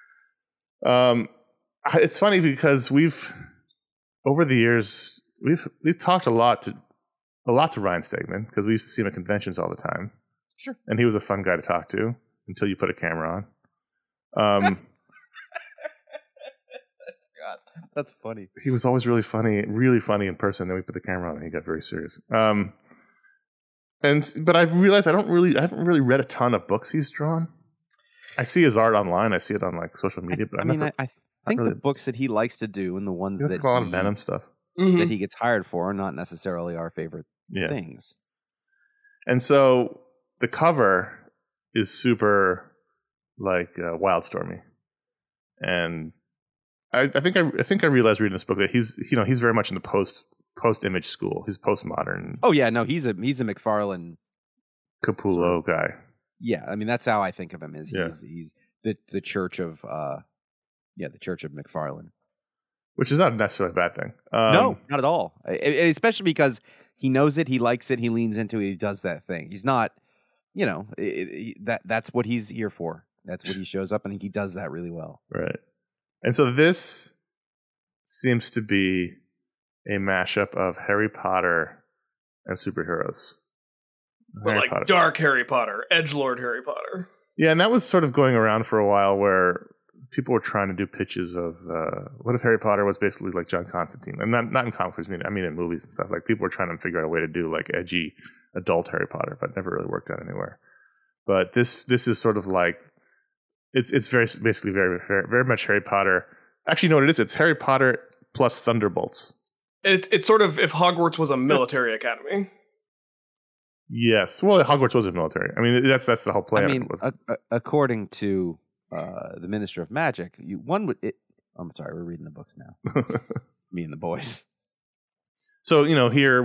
It's funny because over the years we've talked a lot to Ryan Stegman, because we used to see him at conventions all the time. Sure. And he was a fun guy to talk to until you put a camera on. God, that's funny. He was always really funny in person. Then we put the camera on and he got very serious. But I've realized I haven't really read a ton of books he's drawn. I see his art online. I see it on like social media. But I think the books that he likes to do and the ones that a lot of Venom stuff that he gets hired for are not necessarily our favorite things. And so the cover is super like Wildstormy, and I think I realized reading this book that he's very much in the post-image school. He's postmodern. Oh yeah, no, he's a McFarlane Capullo guy. Yeah, I mean that's how I think of him. He's the Church of the Church of McFarlane, which is not necessarily a bad thing. No, not at all. Especially because he knows it, he likes it, he leans into it, he does that thing. He's not, that's what he's here for. That's what he shows up, and he does that really well. Right. And so this seems to be a mashup of Harry Potter and superheroes. But like Potter. Dark Harry Potter, edgelord Harry Potter. Yeah, and that was sort of going around for a while, where people were trying to do pitches of what if Harry Potter was basically like John Constantine, and not in comic books, I mean in movies and stuff. Like people were trying to figure out a way to do like edgy adult Harry Potter, but never really worked out anywhere. But this is sort of like it's basically very very much Harry Potter. Actually, you know what it is? It's Harry Potter plus Thunderbolts. It's sort of if Hogwarts was a military academy. Yes, well, Hogwarts was a military. I mean, that's the whole plan. I mean, according to the Minister of Magic, I'm sorry, we're reading the books now. Me and the boys. So here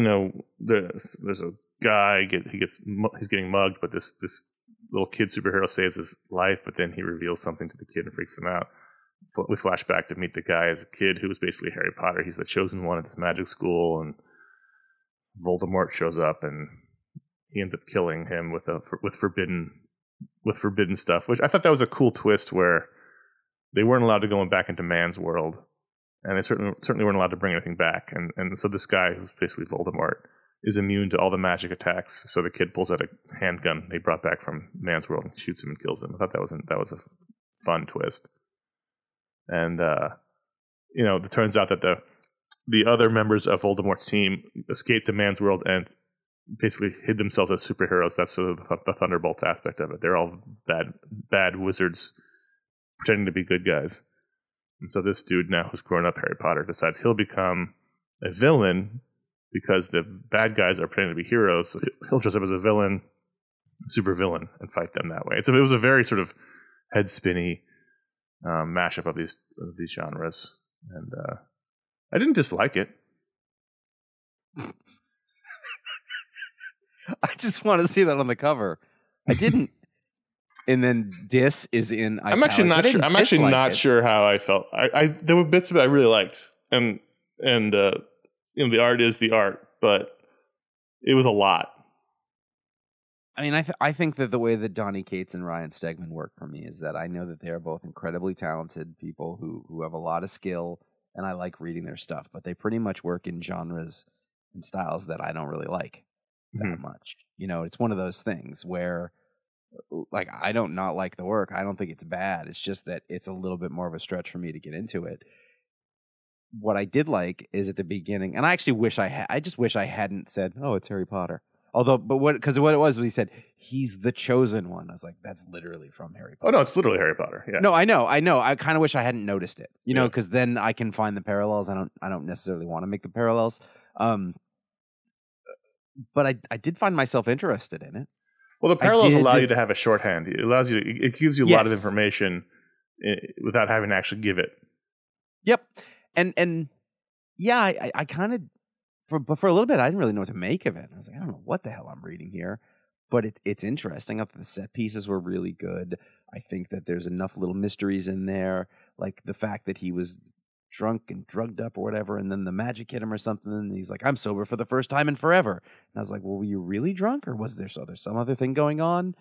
there's a guy he's getting mugged, but this little kid superhero saves his life, but then he reveals something to the kid and freaks him out. We flash back to meet the guy as a kid who was basically Harry Potter. He's the chosen one at this magic school, and Voldemort shows up, and he ends up killing him with forbidden stuff. Which I thought that was a cool twist, where they weren't allowed to go back into man's world, and they certainly weren't allowed to bring anything back. And so this guy, who's basically Voldemort, is immune to all the magic attacks. So the kid pulls out a handgun they brought back from man's world and shoots him and kills him. I thought that was a fun twist. And it turns out that the other members of Voldemort's team escaped to man's world and basically hid themselves as superheroes. That's sort of the Thunderbolts aspect of it. They're all bad wizards pretending to be good guys. And so this dude, now who's grown up, Harry Potter, decides he'll become a villain because the bad guys are pretending to be heroes. So he'll dress up as a villain, super villain, and fight them that way. So it was a very sort of head spinny mashup of these genres, and I didn't dislike it. I just want to see that on the cover. I didn't. And then "dis" is in italics. I'm actually not sure. I'm actually not it. sure how I felt. I there were bits of it I really liked, and the art is the art, but it was a lot. I mean, I think that the way that Donny Cates and Ryan Stegman work for me is that I know that they are both incredibly talented people who have a lot of skill, and I like reading their stuff, but they pretty much work in genres and styles that I don't really like that much. It's one of those things where, like, I don't not like the work. I don't think it's bad. It's just that it's a little bit more of a stretch for me to get into it. What I did like is at the beginning, and I actually wish I just wish I hadn't said, "Oh, it's Harry Potter." Because what it was he said, "He's the chosen one." I was like, that's literally from Harry Potter. Oh, no, it's literally Harry Potter. Yeah. No, I know. I kind of wish I hadn't noticed it, because then I can find the parallels. I don't necessarily want to make the parallels. But I did find myself interested in it. Well, the parallels allow you to have a shorthand. It gives you a lot of information without having to actually give it. Yep. And yeah, I kind of, for a little bit, I didn't really know what to make of it. I was like, I don't know what the hell I'm reading here, but it's interesting. I thought the set pieces were really good. I think that there's enough little mysteries in there, like the fact that he was drunk and drugged up or whatever, and then the magic hit him or something, and he's like, I'm sober for the first time in forever. And I was like, well, were you really drunk, or was there some other thing going on?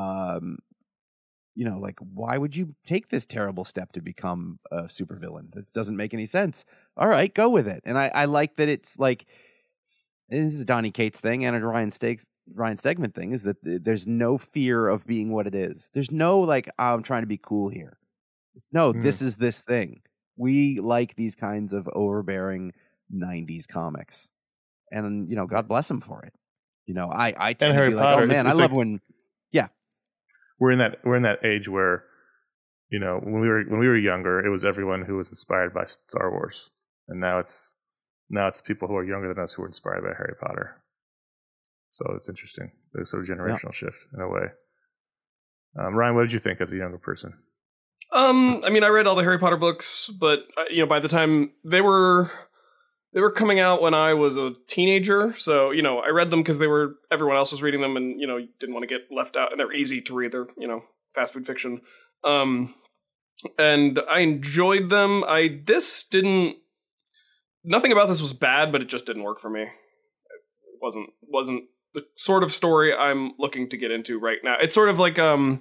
Like, why would you take this terrible step to become a supervillain? This doesn't make any sense. All right, go with it. And I like that it's like, this is a Donny Cates thing and a Ryan Stegman thing, is that there's no fear of being what it is. There's no like, I'm trying to be cool here. This is this thing. We like these kinds of overbearing 90s comics. And, God bless him for it. I tend to be like, Potter, oh man, I love when, yeah. We're in that age where, when we were younger, it was everyone who was inspired by Star Wars. And now it's people who are younger than us who are inspired by Harry Potter. So it's interesting. There's sort of generational shift in a way. Ryan, what did you think as a younger person? I mean, I read all the Harry Potter books, but by the time they were coming out when I was a teenager, so I read them because everyone else was reading them, and didn't want to get left out, and they're easy to read. They're fast food fiction, and I enjoyed them. Nothing about this was bad, but it just didn't work for me. It wasn't the sort of story I'm looking to get into right now. It's sort of like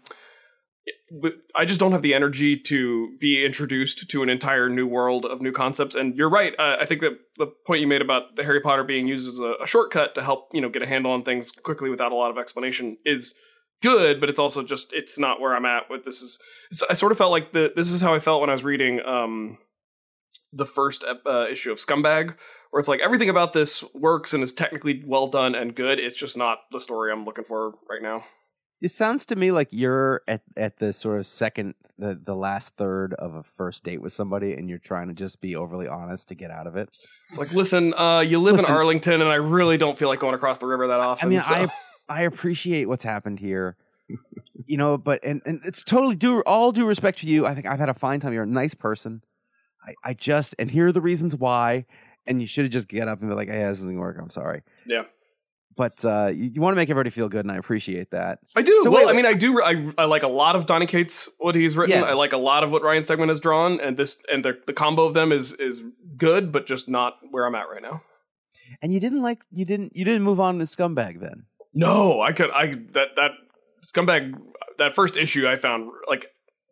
I just don't have the energy to be introduced to an entire new world of new concepts. And you're right. I think that the point you made about the Harry Potter being used as a shortcut to help, get a handle on things quickly without a lot of explanation is good, but it's also just, it's not where I'm at with this. I sort of felt like this is how I felt when I was reading the first issue of Scumbag, where it's like everything about this works and is technically well done and good. It's just not the story I'm looking for right now. It sounds to me like you're at the sort of the last third of a first date with somebody, and you're trying to just be overly honest to get out of it. Like, listen, you live in Arlington, and I really don't feel like going across the river that often. I mean, I appreciate what's happened here, but and it's totally all due respect to you. I think I've had a fine time. You're a nice person. And here are the reasons why, and you should have just get up and be like, hey, this doesn't work. I'm sorry. Yeah. But you want to make everybody feel good, and I appreciate that. I do. So I mean, I do. I like a lot of Donny Cates, what he's written. Yeah. I like a lot of what Ryan Stegman has drawn, and the combo of them is good, but just not where I'm at right now. And you didn't move on to Scumbag then? No, that Scumbag, that first issue I found like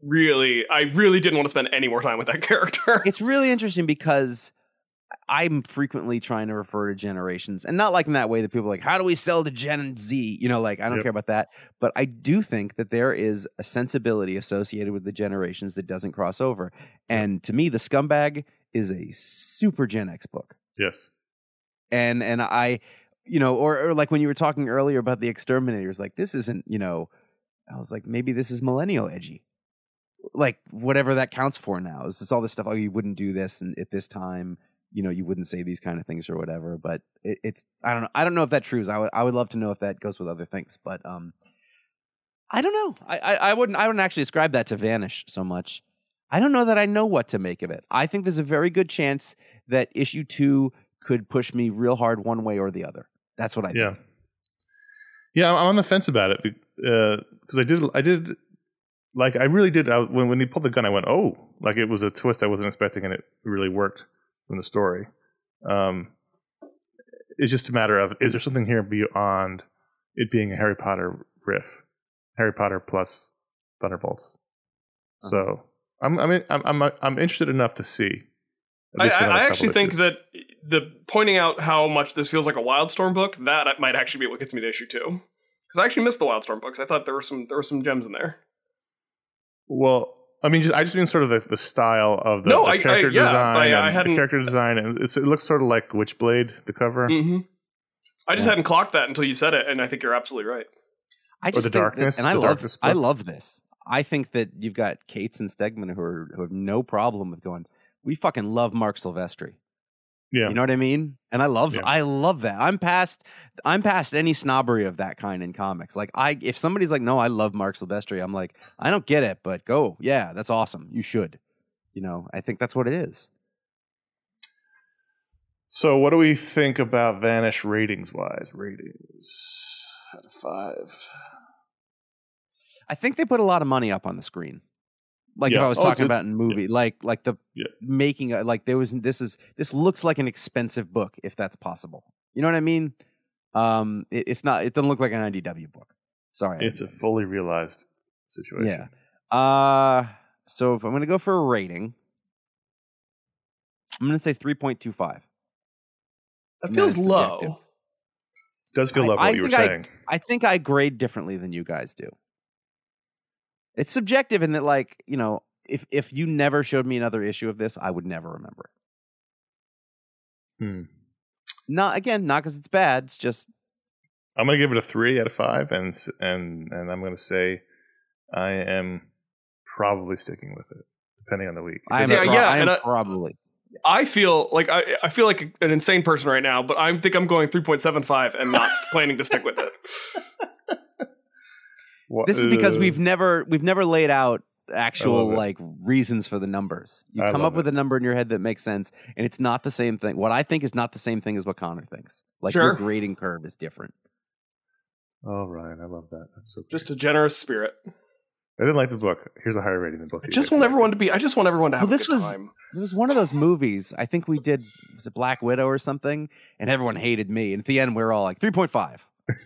I really didn't want to spend any more time with that character. It's really interesting because I'm frequently trying to refer to generations, and not like in that way that people are like, how do we sell to Gen Z? You know, like I don't care about that. But I do think that there is a sensibility associated with the generations that doesn't cross over. And to me, The Scumbag is a super Gen X book. Yes. And I, you know, or like when you were talking earlier about The Exterminators, like this isn't, you know, I was like, maybe this is millennial edgy. Like whatever that counts for now. It's just all this stuff. Oh, you wouldn't do this at this time. You know, you wouldn't say these kind of things or whatever. But it's I don't know. I don't know if that's true. I would love to know if that goes with other things. But I don't know. I wouldn't actually ascribe that to Vanish so much. I don't know that I know what to make of it. I think there's a very good chance that issue 2 could push me real hard one way or the other. That's what I think. Yeah, I'm on the fence about it because I did. Like I really did. When he pulled the gun, I went, "Oh!" Like it was a twist I wasn't expecting, and it really worked in the story. It's just a matter of, is there something here beyond it being a Harry Potter riff, Harry Potter plus Thunderbolts? So I'm interested enough to see. I actually think that the pointing out how much this feels like a Wildstorm book, that might actually be what gets me to issue 2, because I actually missed the Wildstorm books. I thought there were some gems in there. Well, I mean, I just mean sort of the style of the character design. The character design, and it looks sort of like Witchblade, the cover. Mm-hmm. I just hadn't clocked that until you said it, and I think you're absolutely right. I just or the darkness, and I love this. I think that you've got Cates and Stegman who have no problem with going, we fucking love Mark Silvestri. Yeah. You know what I mean? And I love that. I'm past any snobbery of that kind in comics. Like if somebody's like, no, I love Mark Silvestri, I'm like, I don't get it, but go. Yeah, that's awesome. You should. You know, I think that's what it is. So what do we think about Vanish ratings-wise? Ratings out of 5. I think they put a lot of money up on the screen. Like if I was talking about in a movie, like the making, like this looks like an expensive book, if that's possible. You know what I mean? It's not. It doesn't look like an IDW book. Sorry, it's a fully realized situation. Yeah. So if I'm going to go for a rating, I'm going to say 3.25. That feels low. It does feel low. What you were saying. I think I grade differently than you guys do. It's subjective in that, like, you know, if you never showed me another issue of this, I would never remember it. Not because it's bad. It's just I'm going to give it a 3 out of 5, and I'm going to say I am probably sticking with it, depending on the week. Probably. I feel like I feel like an insane person right now, but I think I'm going 3.75 and not planning to stick with it. This is because we've never laid out actual like reasons for the numbers. You come up with a number in your head that makes sense, and it's not the same thing. What I think is not the same thing as what Connor thinks. Like your grading curve is different. Oh, Ryan, I love that. That's so great. Just a generous spirit. I didn't like the book. Here's a higher rating than the book. I just want everyone to have a good time. It was one of those movies. I think we did, was it Black Widow or something? And everyone hated me. And at the end, we were all like 3.5.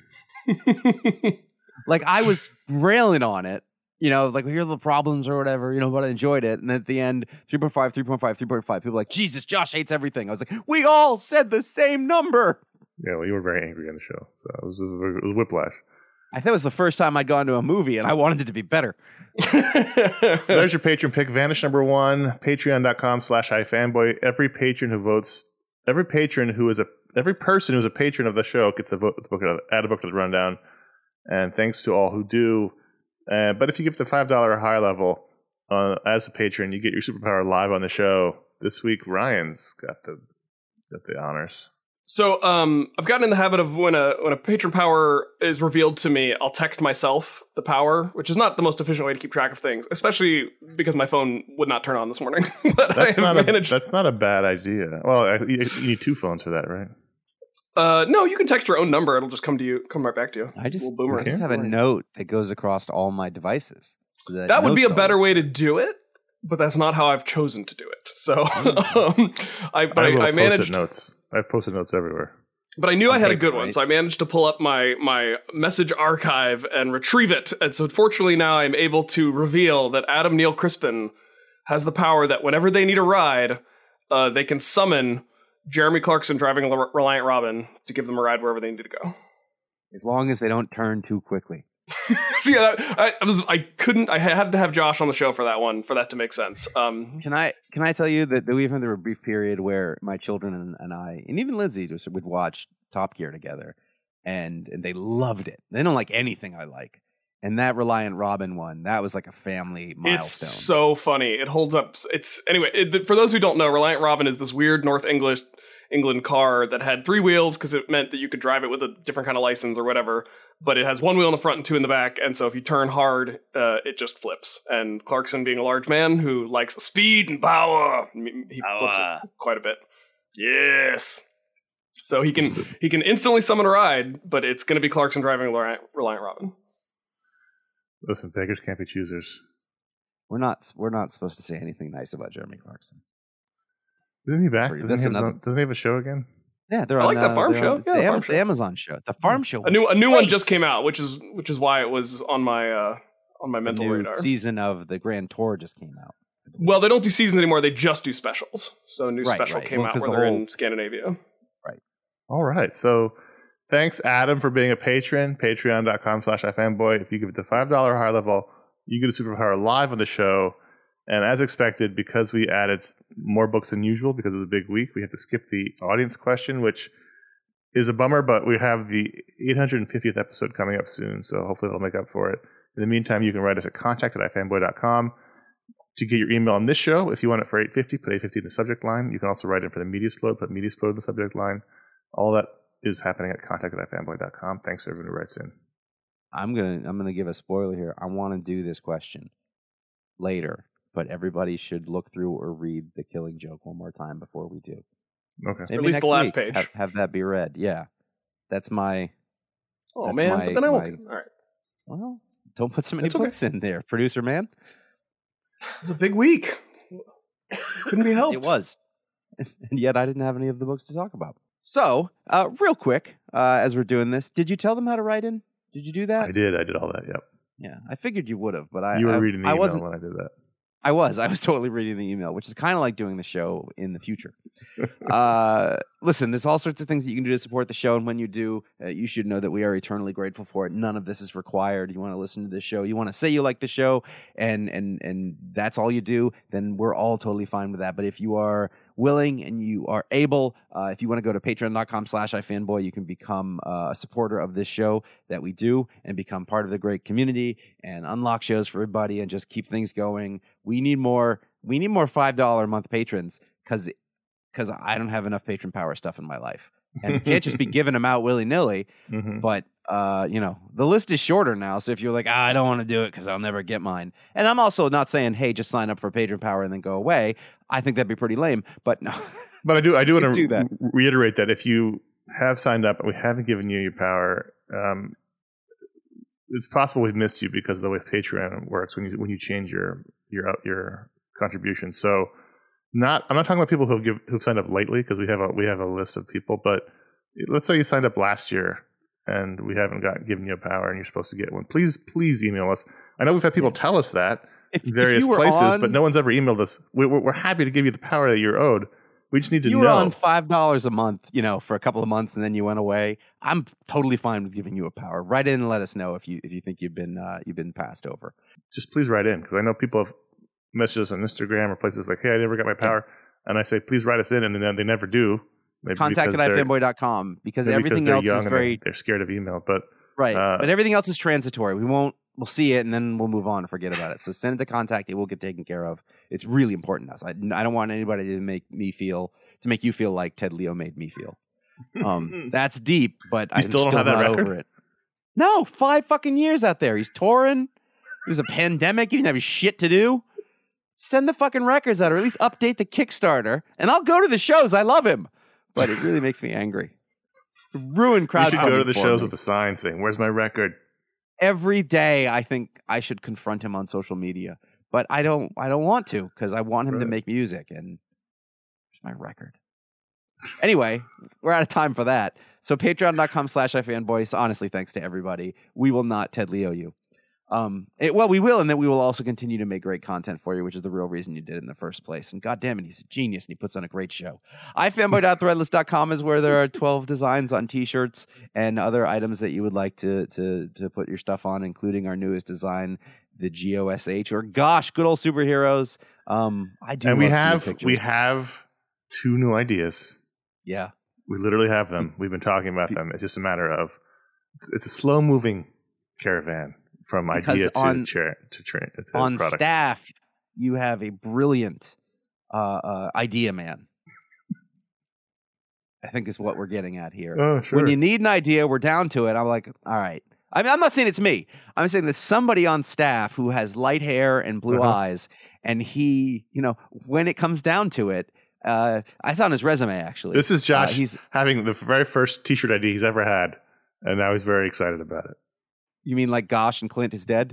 Like I was railing on it, you know, like here are the problems or whatever, you know, but I enjoyed it. And then at the end, 3.5, 3.5, 3.5. People were like, Jesus, Josh hates everything. I was like, we all said the same number. Yeah, well, you were very angry on the show. So it was whiplash. I think it was the first time I'd gone to a movie and I wanted it to be better. So there's your patron pick. Vanish number 1, patreon.com/hifanboy. Every person who's a patron of the show gets add a book to the rundown. And thanks to all who do. But if you give the $5 or higher level as a patron, you get your superpower live on the show. This week, Ryan's got the honors. So I've gotten in the habit of when a patron power is revealed to me, I'll text myself the power, which is not the most efficient way to keep track of things, especially because my phone would not turn on this morning. But that's not a bad idea. Well, you need 2 phones for that, right? No, you can text your own number. It'll just come right back to you. I just have a note that goes across all my devices. So that would be a better way to do it, but that's not how I've chosen to do it. So I managed notes. I have Post-it notes everywhere. But I knew I had a paper, good one, right? so I managed to pull up my message archive and retrieve it. And so fortunately now I'm able to reveal that Adam Neil Crispin has the power that whenever they need a ride, they can summon Jeremy Clarkson driving a Reliant Robin to give them a ride wherever they need to go. As long as they don't turn too quickly. So yeah, I had to have Josh on the show for that one, for that to make sense. Can I tell you that we went through a brief period where my children and I, and even Lindsay, just would watch Top Gear together, and they loved it. They don't like anything I like. And that Reliant Robin one, that was like a family milestone. It's so funny. It holds up. For those who don't know, Reliant Robin is this weird North England car that had 3 wheels because it meant that you could drive it with a different kind of license or whatever. But it has 1 wheel in the front and 2 in the back, and so if you turn hard, it just flips. And Clarkson, being a large man who likes speed and power, he flips it quite a bit. Yes. So he can instantly summon a ride, but it's going to be Clarkson driving Reliant Robin. Listen, beggars can't be choosers. We're not supposed to say anything nice about Jeremy Clarkson. Isn't he back? That's Doesn't he have a show again? Yeah, they're I on like that farm they're show. on Yeah, the farm show. the Amazon show. The farm show. A new was one great. just came out, which is why it was on my The mental new radar. season of the Grand Tour just came out. Well, they don't do seasons anymore. They just do specials. So a new special came out 'cause where the they're whole- in Scandinavia. All right. So thanks, Adam, for being a patron. Patreon.com/ifanboy. If you give it the $5 higher level, you get a superpower live on the show. And as expected, because we added more books than usual, because it was a big week, we have to skip the audience question, which is a bummer, but we have the 850th episode coming up soon, so hopefully that'll make up for it. In the meantime, you can write us at contact@ifanboy.com to get your email on this show. If you want it for 850, put 850 in the subject line. You can also write in for the Mediasplode, put Mediasplode in the subject line. All that is happening at contact@ifanboy.com. Thanks to everyone who writes in. I'm gonna give a spoiler here. I want to do this question later, but everybody should look through or read The Killing Joke one more time before we do. Okay. Maybe At least next the last week, page. Have that be read. Yeah, that's my. Oh That's man, my- but then I won't. my- All right, Well, don't put so many That's okay. books in there, producer man. it was a big week. Couldn't be helped. It was, and yet I didn't have any of the books to talk about. So, real quick, as we're doing this, did you tell them how to write in? Did you do that? I did all that, yep. Yeah, I figured you would have, but You were reading the I email wasn't. when I did that. I was totally reading the email, which is kind of like doing the show in the future. Listen, there's all sorts of things that you can do to support the show, and when you do, you should know that we are eternally grateful for it. None of this is required. You want to listen to this show, you want to say you like the show, and that's all you do, then we're all totally fine with that. But if you are willing and you are able, if you want to go to patreon.com/ifanboy, you can become a supporter of this show that we do and become part of the great community and unlock shows for everybody and just keep things going. We need more $5 a month patrons because I don't have enough patron power stuff in my life. And we can't just be giving them out willy-nilly. Mhm. But, the list is shorter now. So if you're like, I don't want to do it because I'll never get mine. And I'm also not saying, hey, just sign up for patron power and then go away. I think that'd be pretty lame. But no. But I do want do to that. reiterate that if you have signed up and we haven't given you your power, it's possible we've missed you because of the way Patreon works when you change your contribution. So I'm not talking about people who've signed up lately because we have a list of people. But let's say you signed up last year and we haven't given you a power and you're supposed to get one. Please email us. I know we've had people tell us that in various you were places, on- but no one's ever emailed us. We're happy to give you the power that you're owed. We just need to You know. were on $5 a month, for a couple of months, and then you went away. I'm totally fine with giving you a power. Write in and let us know if you think you've been passed over. Just please write in because I know people have messaged us on Instagram or places like, "Hey, I never got my power," and I say, "Please write us in," and then they never do. Maybe Contact because at they're- ifanboy.com because maybe everything they're else young is and very they're scared of email. But right. uh, But everything else is transitory. We'll see it and then we'll move on and forget about it. So send it to contact. It will get taken care of. It's really important to us. I don't want anybody to make you feel like Ted Leo made me feel. That's deep, but I'm still still don't have that not record? over it. No, 5 fucking years out there. He's touring. It was a pandemic. He didn't have shit to do. Send the fucking records out, or at least update the Kickstarter, and I'll go to the shows. I love him, but it really makes me angry. Ruin you crowdfunding. should go to the for shows me. with a sign saying, "Where's my record?" Every day. I think I should confront him on social media, but I don't want to because I want him to Right. make music. And where's my record? Anyway, we're out of time for that. So patreon.com/ifanboys. Honestly, thanks to everybody. We will not Ted Leo you. We will, and then we will also continue to make great content for you, which is the real reason you did it in the first place. And God damn it, he's a genius, and he puts on a great show. ifanboy.threadless.com is where there are 12 designs on t-shirts and other items that you would like to put your stuff on, including our newest design, the GOSH, or gosh, good old superheroes. I do. And love we have 2 new ideas. Yeah, We literally have them. We've been talking about them. It's just a matter of, it's a slow moving caravan from idea to on product. staff. You have a brilliant idea man. I think is what we're getting at here. Oh, sure. When you need an idea, we're down to it. I'm like, all right. I mean, I'm not saying it's me. I'm saying there's somebody on staff who has light hair and blue eyes, and he, when it comes down to it, I saw on his resume actually. This is Josh he's having the very first T-shirt idea he's ever had, and now he's very excited about it. You mean like Gosh and Clint is dead?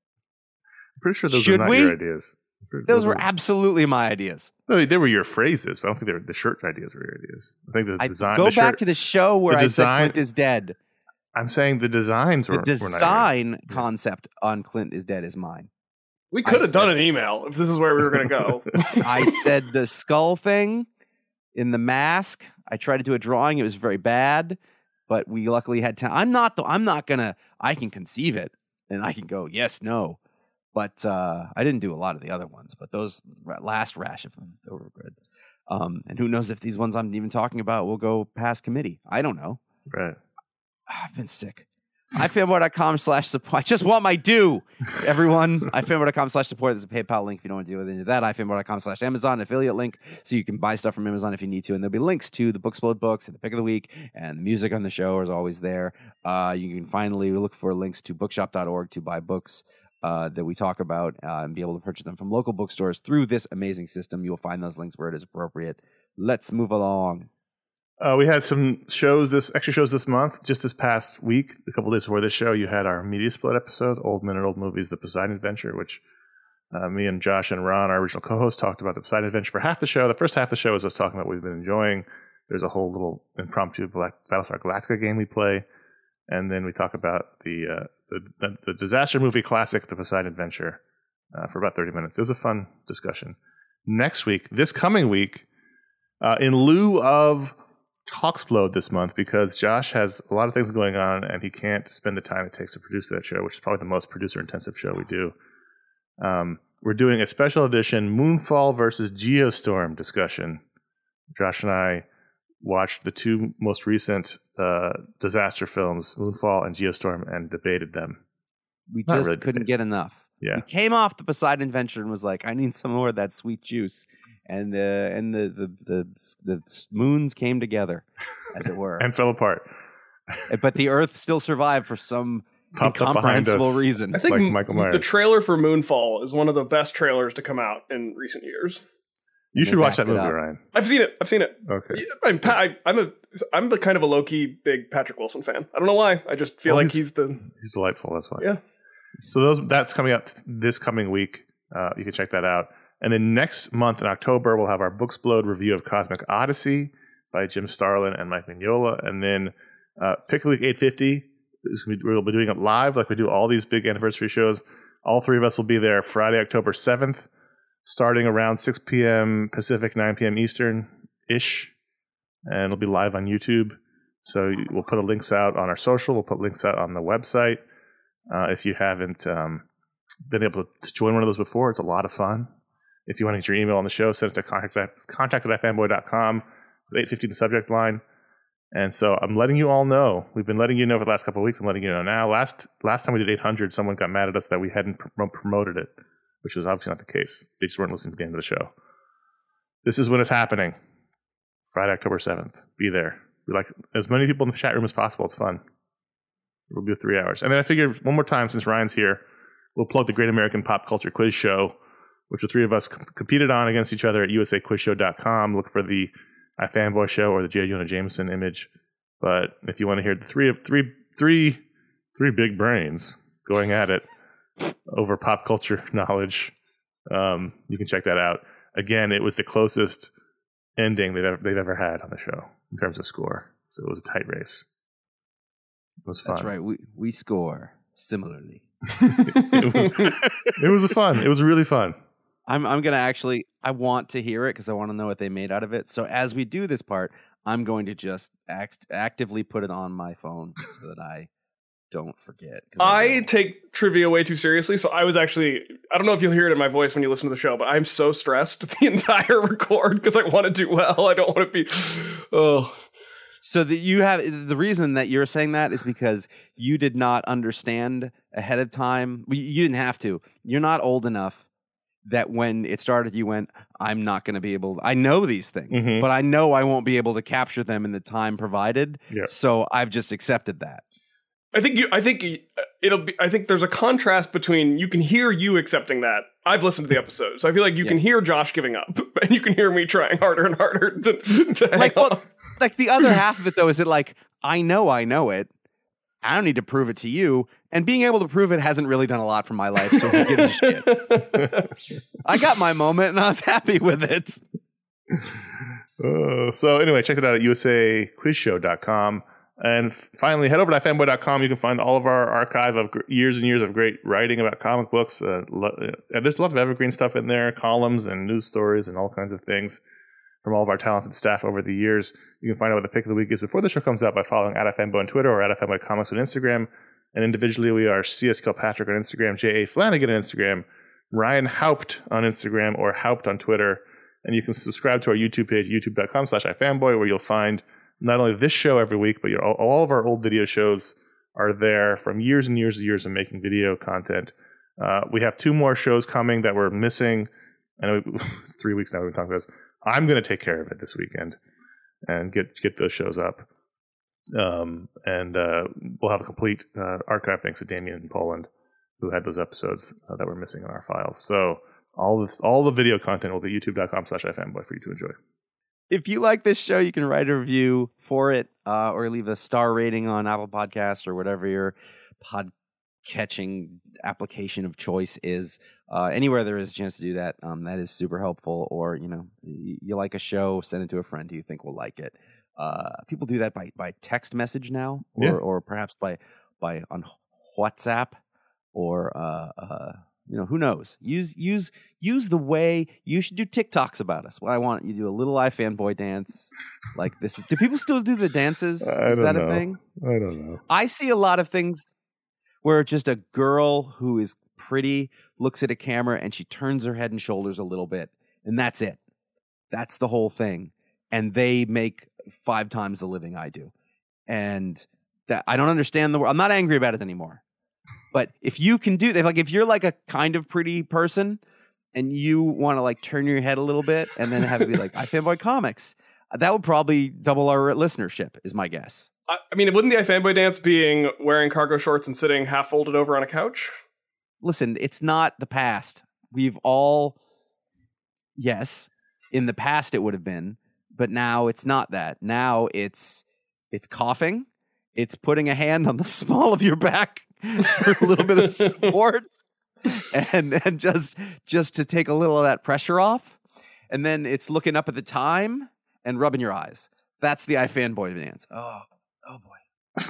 I'm pretty sure those Should were not we? your ideas. Those were absolutely my ideas. No, they were your phrases, but I don't think they were the shirt ideas were your ideas. I think the design. Go back to the show where I said Clint is dead. I'm saying the designs were. The design concept on Clint is dead is mine. We could have done an email if this is where we were going to go. I said the skull thing in the mask. I tried to do a drawing. It was very bad, but we luckily had time. I'm not gonna. I can conceive it and I can go yes, no, but I didn't do a lot of the other ones. But those last rash of them, they were good. And who knows if these ones I'm even talking about will go past committee? I don't know. Right. I've been sick. ifanboy.com/support. I just want my due, everyone. ifanboy.com/support. There's a PayPal link if you don't want to deal with any of that. ifanboy.com/Amazon affiliate link so you can buy stuff from Amazon if you need to. And there'll be links to the Booksplode books and the pick of the week, and the music on the show is always there. You can finally look for links to bookshop.org to buy books that we talk about and be able to purchase them from local bookstores through this amazing system. You'll find those links where it is appropriate. Let's move along. We had some extra shows this month. Just this past week, a couple days before this show, you had our Media Split episode, Old Men and Old Movies, The Poseidon Adventure, which me and Josh and Ron, our original co-host, talked about The Poseidon Adventure for half the show. The first half of the show is us talking about what we've been enjoying. There's a whole little impromptu Battlestar Galactica game we play. And then we talk about the disaster movie classic, The Poseidon Adventure, for about 30 minutes. It was a fun discussion. This coming week, in lieu of Talksplode this month, because Josh has a lot of things going on and he can't spend the time it takes to produce that show, which is probably the most producer-intensive show we do. We're doing a special edition Moonfall versus Geostorm discussion. Josh and I watched the 2 most recent disaster films, Moonfall and Geostorm, and debated them. We just couldn't get enough. Yeah. We came off the Poseidon Adventure and was like, I need some more of that sweet juice. And the moons came together, as it were, and fell apart. But the Earth still survived for some Popped up incomprehensible reason. I think like Michael Myers. The trailer for Moonfall is one of the best trailers to come out in recent years. You should watch that movie, Ryan. I've seen it. Okay. I'm the kind of a low-key big Patrick Wilson fan. I don't know why. I just feel like he's delightful. That's why. Yeah. So that's coming out this coming week. You can check that out. And then next month in October, we'll have our Booksplode review of Cosmic Odyssey by Jim Starlin and Mike Mignola. And then Pick a Week 850, we'll be doing it live like we do all these big anniversary shows. All 3 of us will be there Friday, October 7th, starting around 6 p.m. Pacific, 9 p.m. Eastern-ish. And it'll be live on YouTube. So we'll put links out on our social. We'll put links out on the website. If you haven't been able to join one of those before, it's a lot of fun. If you want to get your email on the show, send it to contact@ifanboy.com with 850 in the subject line. And so I'm letting you all know. We've been letting you know for the last couple of weeks. I'm letting you know now. Last time we did 800, someone got mad at us that we hadn't promoted it, which was obviously not the case. They just weren't listening to the end of the show. This is when it's happening. Friday, October 7th. Be there. We like as many people in the chat room as possible. It's fun. It'll be 3 hours. And then I figured one more time, since Ryan's here, we'll plug the Great American Pop Culture Quiz Show, which the 3 of us competed on against each other at usaquizshow.com. Look for the iFanboy Show or the J. Jonah Jameson image. But if you want to hear the three big brains going at it over pop culture knowledge, you can check that out. Again, it was the closest ending they've ever had on the show in terms of score. So it was a tight race. It was fun. That's right. We score similarly. It was fun. It was really fun. I'm gonna actually. I want to hear it because I want to know what they made out of it. So as we do this part, I'm going to just actively put it on my phone so that I don't forget. I take trivia way too seriously, so I was actually, I don't know if you'll hear it in my voice when you listen to the show, but I'm so stressed the entire record because I want to do well. I don't want to be, So that you have the reason that you're saying that is because you did not understand ahead of time. You didn't have to. You're not old enough that when it started, you went, I'm not going to be able. I know these things, but I know I won't be able to capture them in the time provided. Yeah. So I've just accepted that. I think there's a contrast between you can hear you accepting that. I've listened to the episode, so I feel like you can hear Josh giving up, and you can hear me trying harder and harder to hang on. Like the other half of it, though, is it like, I know it. I don't need to prove it to you. And being able to prove it hasn't really done a lot for my life, so who gives a shit? I got my moment, and I was happy with it. So anyway, check it out at usaquizshow.com. And finally, head over to ifanboy.com. You can find all of our archive of years and years of great writing about comic books. There's a lot of evergreen stuff in there, columns and news stories and all kinds of things from all of our talented staff over the years. You can find out what the pick of the week is before the show comes out by following @ifanboy on Twitter or @ifanboycomics on Instagram. And individually, we are CS Kilpatrick on Instagram, J.A. Flanagan on Instagram, Ryan Haupt on Instagram, or Haupt on Twitter. And you can subscribe to our YouTube page, youtube.com/ifanboy, where you'll find not only this show every week, but all of our old video shows are there from years and years and years of making video content. We have 2 more shows coming that we're missing. I know it's 3 weeks now we've been talking about this. I'm going to take care of it this weekend and get those shows up. And we'll have a complete archive thanks to Damien in Poland, who had those episodes that were missing in our files. So all the video content will be youtube.com/ifanboy for you to enjoy. If you like this show, you can write a review for it or leave a star rating on Apple Podcasts or whatever your pod-catching application of choice is. Anywhere there is a chance to do that, that is super helpful. Or, you like a show, send it to a friend who you think will like it. People do that by text message now, or perhaps by on WhatsApp, or who knows? Use the way you should do TikToks about us. What I want you to do a little iFanboy dance like this. Do people still do the dances? Is that a thing? I don't know. I see a lot of things where just a girl who is pretty looks at a camera and she turns her head and shoulders a little bit, and that's it. That's the whole thing. And they make 5 times the living I do. And that I don't understand the word. I'm not angry about it anymore. But if you can do that, like if you're like a kind of pretty person and you want to like turn your head a little bit and then have it be like iFanboy Comics, that would probably double our listenership, is my guess. I mean, wouldn't the iFanboy dance being wearing cargo shorts and sitting half folded over on a couch? Listen, it's not the past. We've all, yes, in the past it would have been, but now it's not that. Now it's coughing. It's putting a hand on the small of your back for a little bit of support, and just to take a little of that pressure off, and then it's looking up at the time and rubbing your eyes. That's the iFanboy dance. Oh boy.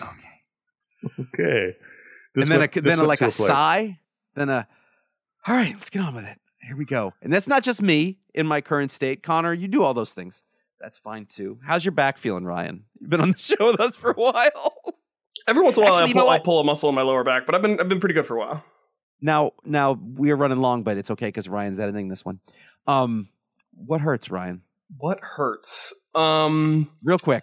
Okay. And then a sigh, then all right, let's get on with it. Here we go. And that's not just me in my current state. Connor, you do all those things. That's fine too. How's your back feeling, Ryan? You've been on the show with us for a while. Every once in a while, I'll pull a muscle in my lower back, but I've been pretty good for a while. Now we are running long, but it's okay because Ryan's editing this one. What hurts, Ryan? What hurts? Real quick.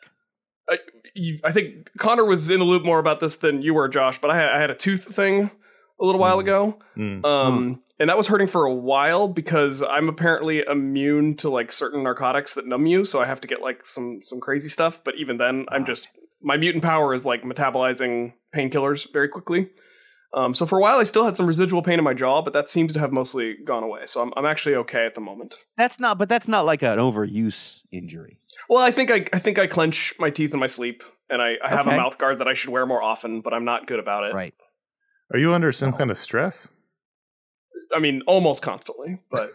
I think Connor was in the loop more about this than you were, Josh. But I had a tooth thing a little while ago, and that was hurting for a while because I'm apparently immune to like certain narcotics that numb you, so I have to get like some crazy stuff. But even then, my mutant power is like metabolizing painkillers very quickly. So for a while, I still had some residual pain in my jaw, but that seems to have mostly gone away. So I'm actually okay at the moment. That's not like an overuse injury. Well, I think I clench my teeth in my sleep, and I have a mouth guard that I should wear more often, but I'm not good about it. Right. Are you under some kind of stress? I mean, almost constantly, but.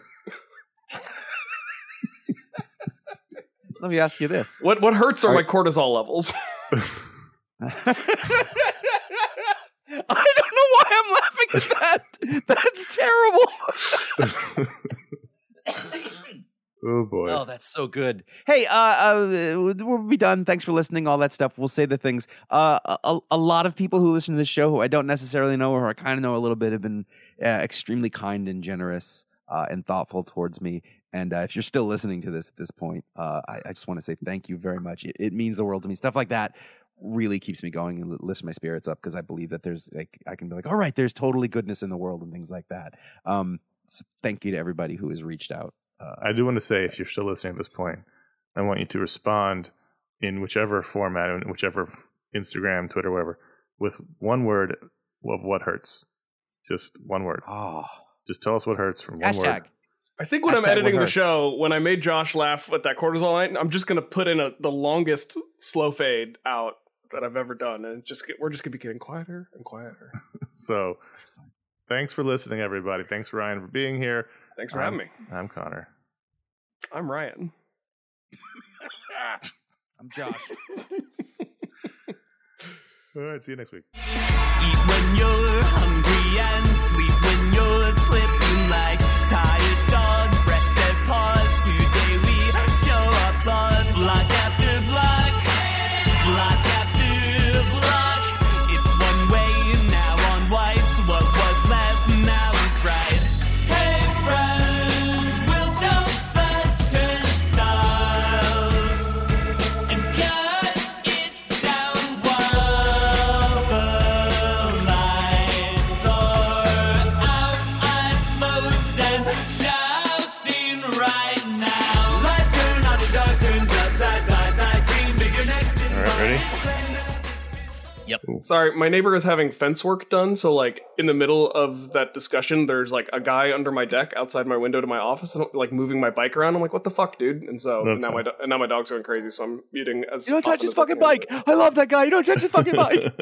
Let me ask you this. What hurts are my cortisol levels. I don't know why I'm laughing at that. That's terrible. Oh boy. Oh, that's so good. Hey, we'll be done. Thanks for listening. All that stuff. We'll say the things. A lot of people who listen to this show, who I don't necessarily know or I kind of know a little bit, have been extremely kind and generous and thoughtful towards me. And if you're still listening to this at this point, I just want to say thank you very much. It means the world to me. Stuff like that really keeps me going and lifts my spirits up because I believe that there's like I can be like, all right, there's totally goodness in the world and things like that. So thank you to everybody who has reached out. I do want to say, if you're still listening at this point, I want you to respond in whichever format, in whichever Instagram, Twitter, whatever, with one word of what hurts. Just one word. Oh, just tell us what hurts from one word. I think when I'm editing the show, when I made Josh laugh with that cortisol line, I'm just going to put in the longest slow fade out that I've ever done. And we're just going to be getting quieter and quieter. So thanks for listening, everybody. Thanks, Ryan, for being here. Thanks for having me. I'm Connor. I'm Ryan. I'm Josh. All right, see you next week. Eat when you're hungry and sleep when you're slipping like tired dogs. Rest their paws. Today we show applause. Block after block. Block after block. It's one way now on white. What was left now is right. Hey friends, we'll jump the turnstiles and cut it down while the lights are out. Eyes closed and shouting right now. Lights turn on, the dark turns upside, side green, bigger next. All right, ready? Sorry, my neighbor is having fence work done, so like in the middle of that discussion, there's like a guy under my deck outside my window to my office, and like moving my bike around. I'm like, "What the fuck, dude?" And so That's now fine. now my dog's going crazy, so I'm muting as. You don't touch often his as I fucking can. bike. I love that guy. You don't touch his fucking bike.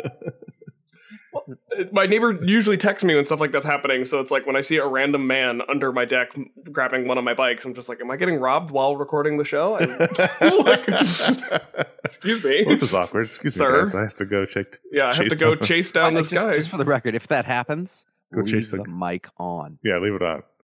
My neighbor usually texts me when stuff like that's happening, so it's like when I see a random man under my deck grabbing one of my bikes, I'm just like, "Am I getting robbed while recording the show?" Excuse me. This is awkward. Excuse Sir? me, guys. I have to go check. I have to go chase down this guy. Just for the record, if that happens, Go leave chase the the- mic on. Yeah, leave it on.